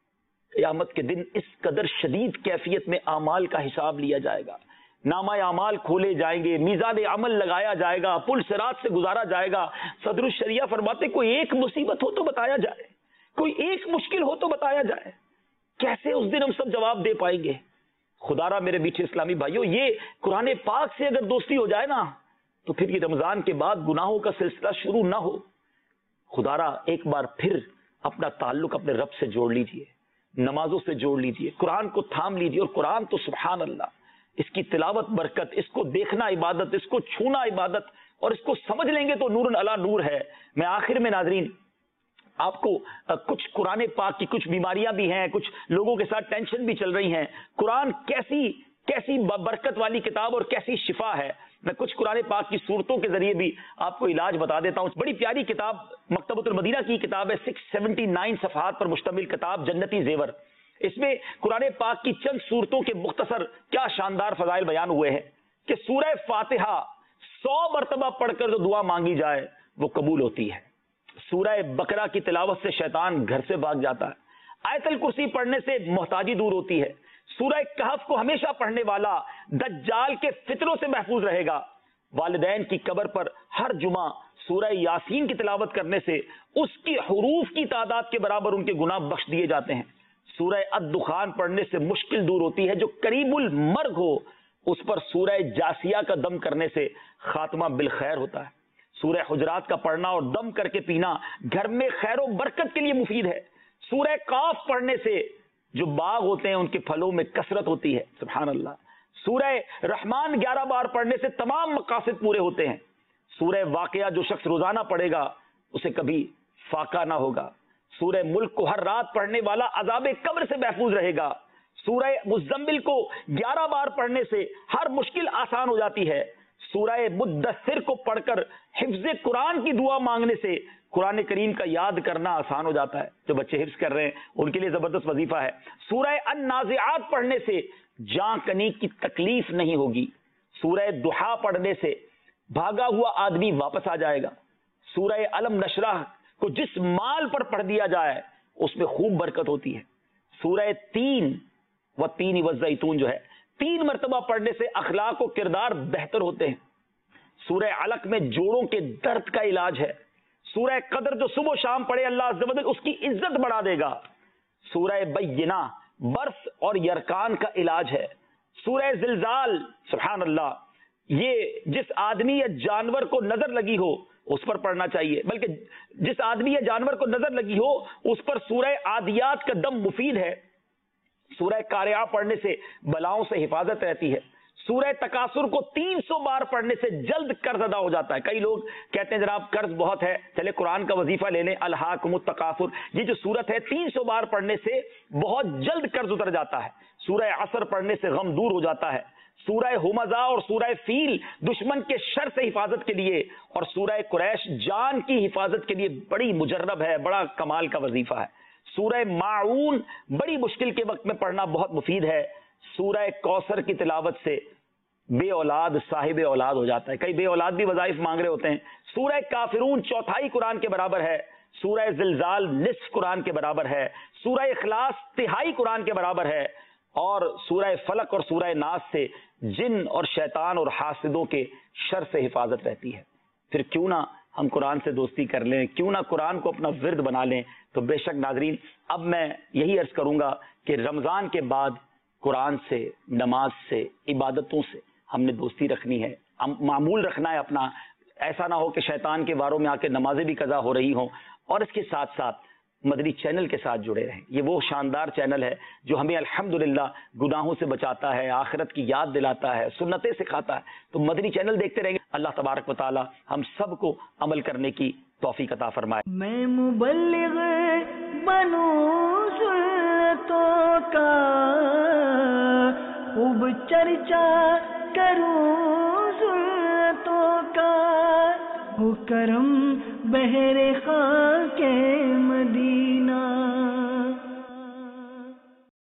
قیامت کے دن اس قدر شدید کیفیت میں اعمال کا حساب لیا جائے گا, نامہ اعمال کھولے جائیں گے, میزان عمل لگایا جائے گا, پل صراط سے گزارا جائے گا. صدر الشریعہ فرماتے کوئی ایک مصیبت ہو تو بتایا جائے, کوئی ایک مشکل ہو تو بتایا جائے. کیسے اس دن ہم سب جواب دے پائیں گے؟ خدا را میرے میٹھے اسلامی بھائیوں, یہ قرآن پاک سے اگر دوستی ہو جائے نا تو پھر یہ رمضان کے بعد گناہوں کا سلسلہ شروع نہ ہو. خدا را ایک بار پھر اپنا تعلق اپنے رب سے جوڑ لیجئے, نمازوں سے جوڑ لیجئے, قرآن کو تھام لیجئے. اور قرآن تو سبحان اللہ, اس کی تلاوت برکت, اس کو دیکھنا عبادت, اس کو چھونا عبادت, اور اس کو سمجھ لیں گے تو نور علی نور ہے. میں آخر میں ناظرین آپ کو کچھ قرآن پاک کی کچھ بیماریاں بھی ہیں, کچھ لوگوں کے ساتھ ٹینشن بھی چل رہی ہیں. قرآن کیسی برکت والی کتاب اور کیسی شفا ہے, میں کچھ قرآن پاک کی صورتوں کے ذریعے بھی آپ کو علاج بتا دیتا ہوں. بڑی پیاری کتاب مکتبۃ المدینہ کی کتاب ہے, 679 صفحات پر مشتمل کتاب جنتی زیور. اس میں قرآن پاک کی چند صورتوں کے مختصر کیا شاندار فضائل بیان ہوئے ہیں کہ سورہ فاتحہ 100 مرتبہ پڑھ کر جو دعا مانگی جائے وہ قبول ہوتی ہے. سورہ بقرہ کی تلاوت سے شیطان گھر سے بھاگ جاتا ہے. آیت الکرسی پڑھنے سے محتاجی دور ہوتی ہے. سورہ کہف کو ہمیشہ پڑھنے والا دجال کے فتنوں سے محفوظ رہے گا. والدین کی قبر پر ہر جمعہ سورہ یاسین کی تلاوت کرنے سے اس کی حروف کی تعداد کے برابر ان کے گناہ بخش دیے جاتے ہیں. سورہ الدخان پڑھنے سے مشکل دور ہوتی ہے. جو قریب المرگ ہو اس پر سورہ جاسیہ کا دم کرنے سے خاتمہ بالخیر ہوتا ہے. سورہ حجرات کا پڑھنا اور دم کر کے پینا گھر میں خیر و برکت کے لیے مفید ہے. سورہ قاف پڑھنے سے جو باغ ہوتے ہیں ان کے پھلوں میں کثرت ہوتی ہے. سبحان اللہ. سورہ رحمان 11 بار پڑھنے سے تمام مقاصد پورے ہوتے ہیں. سورہ واقعہ جو شخص روزانہ پڑھے گا اسے کبھی فاقہ نہ ہوگا. سورہ ملک کو ہر رات پڑھنے والا عذاب قبر سے محفوظ رہے گا. سورہ مزمل کو 11 بار پڑھنے سے ہر مشکل آسان ہو جاتی ہے. سورہ مدثر کو پڑھ کر حفظ قرآن کی دعا مانگنے سے قرآن کریم کا یاد کرنا آسان ہو جاتا ہے. جو بچے حفظ کر رہے ہیں ان کے لیے زبردست وظیفہ ہے. سورہ النازعات پڑھنے سے جاں کنی کی تکلیف نہیں ہوگی. سورہ دحا پڑھنے سے بھاگا ہوا آدمی واپس آ جائے گا. سورہ علم نشرح کو جس مال پر پڑھ دیا جائے اس میں خوب برکت ہوتی ہے. سورہ تین والزیتون جو ہے 3 مرتبہ پڑھنے سے اخلاق و کردار بہتر ہوتے ہیں. سورہ علق میں جوڑوں کے درد کا علاج ہے. سورہ قدر جو صبح و شام پڑھے اللہ عز و جل اس کی عزت بڑھا دے گا. سورہ بینہ برس اور یرکان کا علاج ہے. سورہ زلزال سبحان اللہ یہ جس آدمی یا جانور کو نظر لگی ہو اس پر پڑھنا چاہیے، بلکہ جس آدمی یا جانور کو نظر لگی ہو اس پر سورہ عادیات کا دم مفید ہے. سورہ قارعہ پڑھنے سے بلاؤں سے حفاظت رہتی ہے. سورہ تکاثر کو 300 بار پڑھنے سے جلد قرض ادا ہو جاتا ہے. کئی لوگ کہتے ہیں جناب قرض بہت ہے، چلے قرآن کا وظیفہ لے لیں. الہاکم التکاثر یہ جو سورت ہے 300 بار پڑھنے سے بہت جلد قرض اتر جاتا ہے. سورہ عصر پڑھنے سے غم دور ہو جاتا ہے. سورہ ہمزہ اور سورہ فیل دشمن کے شر سے حفاظت کے لیے، اور سورہ قریش جان کی حفاظت کے لیے بڑی مجرب ہے، بڑا کمال کا وظیفہ ہے. سورہ معون بڑی مشکل کے وقت میں پڑھنا بہت مفید ہے. سورہ کوثر کی تلاوت سے بے اولاد صاحب اولاد ہو جاتا ہے. کئی بے اولاد بھی وظائف مانگ رہے ہوتے ہیں. سورہ کافرون 1/4 قرآن کے برابر ہے. سورہ زلزال نصف قرآن کے برابر ہے. سورہ اخلاص 1/3 قرآن کے برابر ہے. اور سورہ فلق اور سورہ ناس سے جن اور شیطان اور حاسدوں کے شر سے حفاظت رہتی ہے. پھر کیوں نہ ہم قرآن سے دوستی کر لیں، کیوں نہ قرآن کو اپنا ورد بنا لیں. تو بے شک ناظرین اب میں یہی عرض کروں گا کہ رمضان کے بعد قرآن سے، نماز سے، عبادتوں سے ہم نے دوستی رکھنی ہے، معمول رکھنا ہے اپنا. ایسا نہ ہو کہ شیطان کے واروں میں آ کے نمازیں بھی قضا ہو رہی ہوں. اور اس کے ساتھ ساتھ مدنی چینل کے ساتھ جڑے رہیں. یہ وہ شاندار چینل ہے جو ہمیں الحمدللہ گناہوں سے بچاتا ہے، آخرت کی یاد دلاتا ہے، سنتیں سکھاتا ہے. تو مدنی چینل دیکھتے رہیں گے. اللہ تبارک و تعالی ہم سب کو عمل کرنے کی توفیق عطا فرمائے. میں مبلغ بنوں سنتوں کا، خوب چرچا کروں سنتوں کا، ہو کرم بہر خاک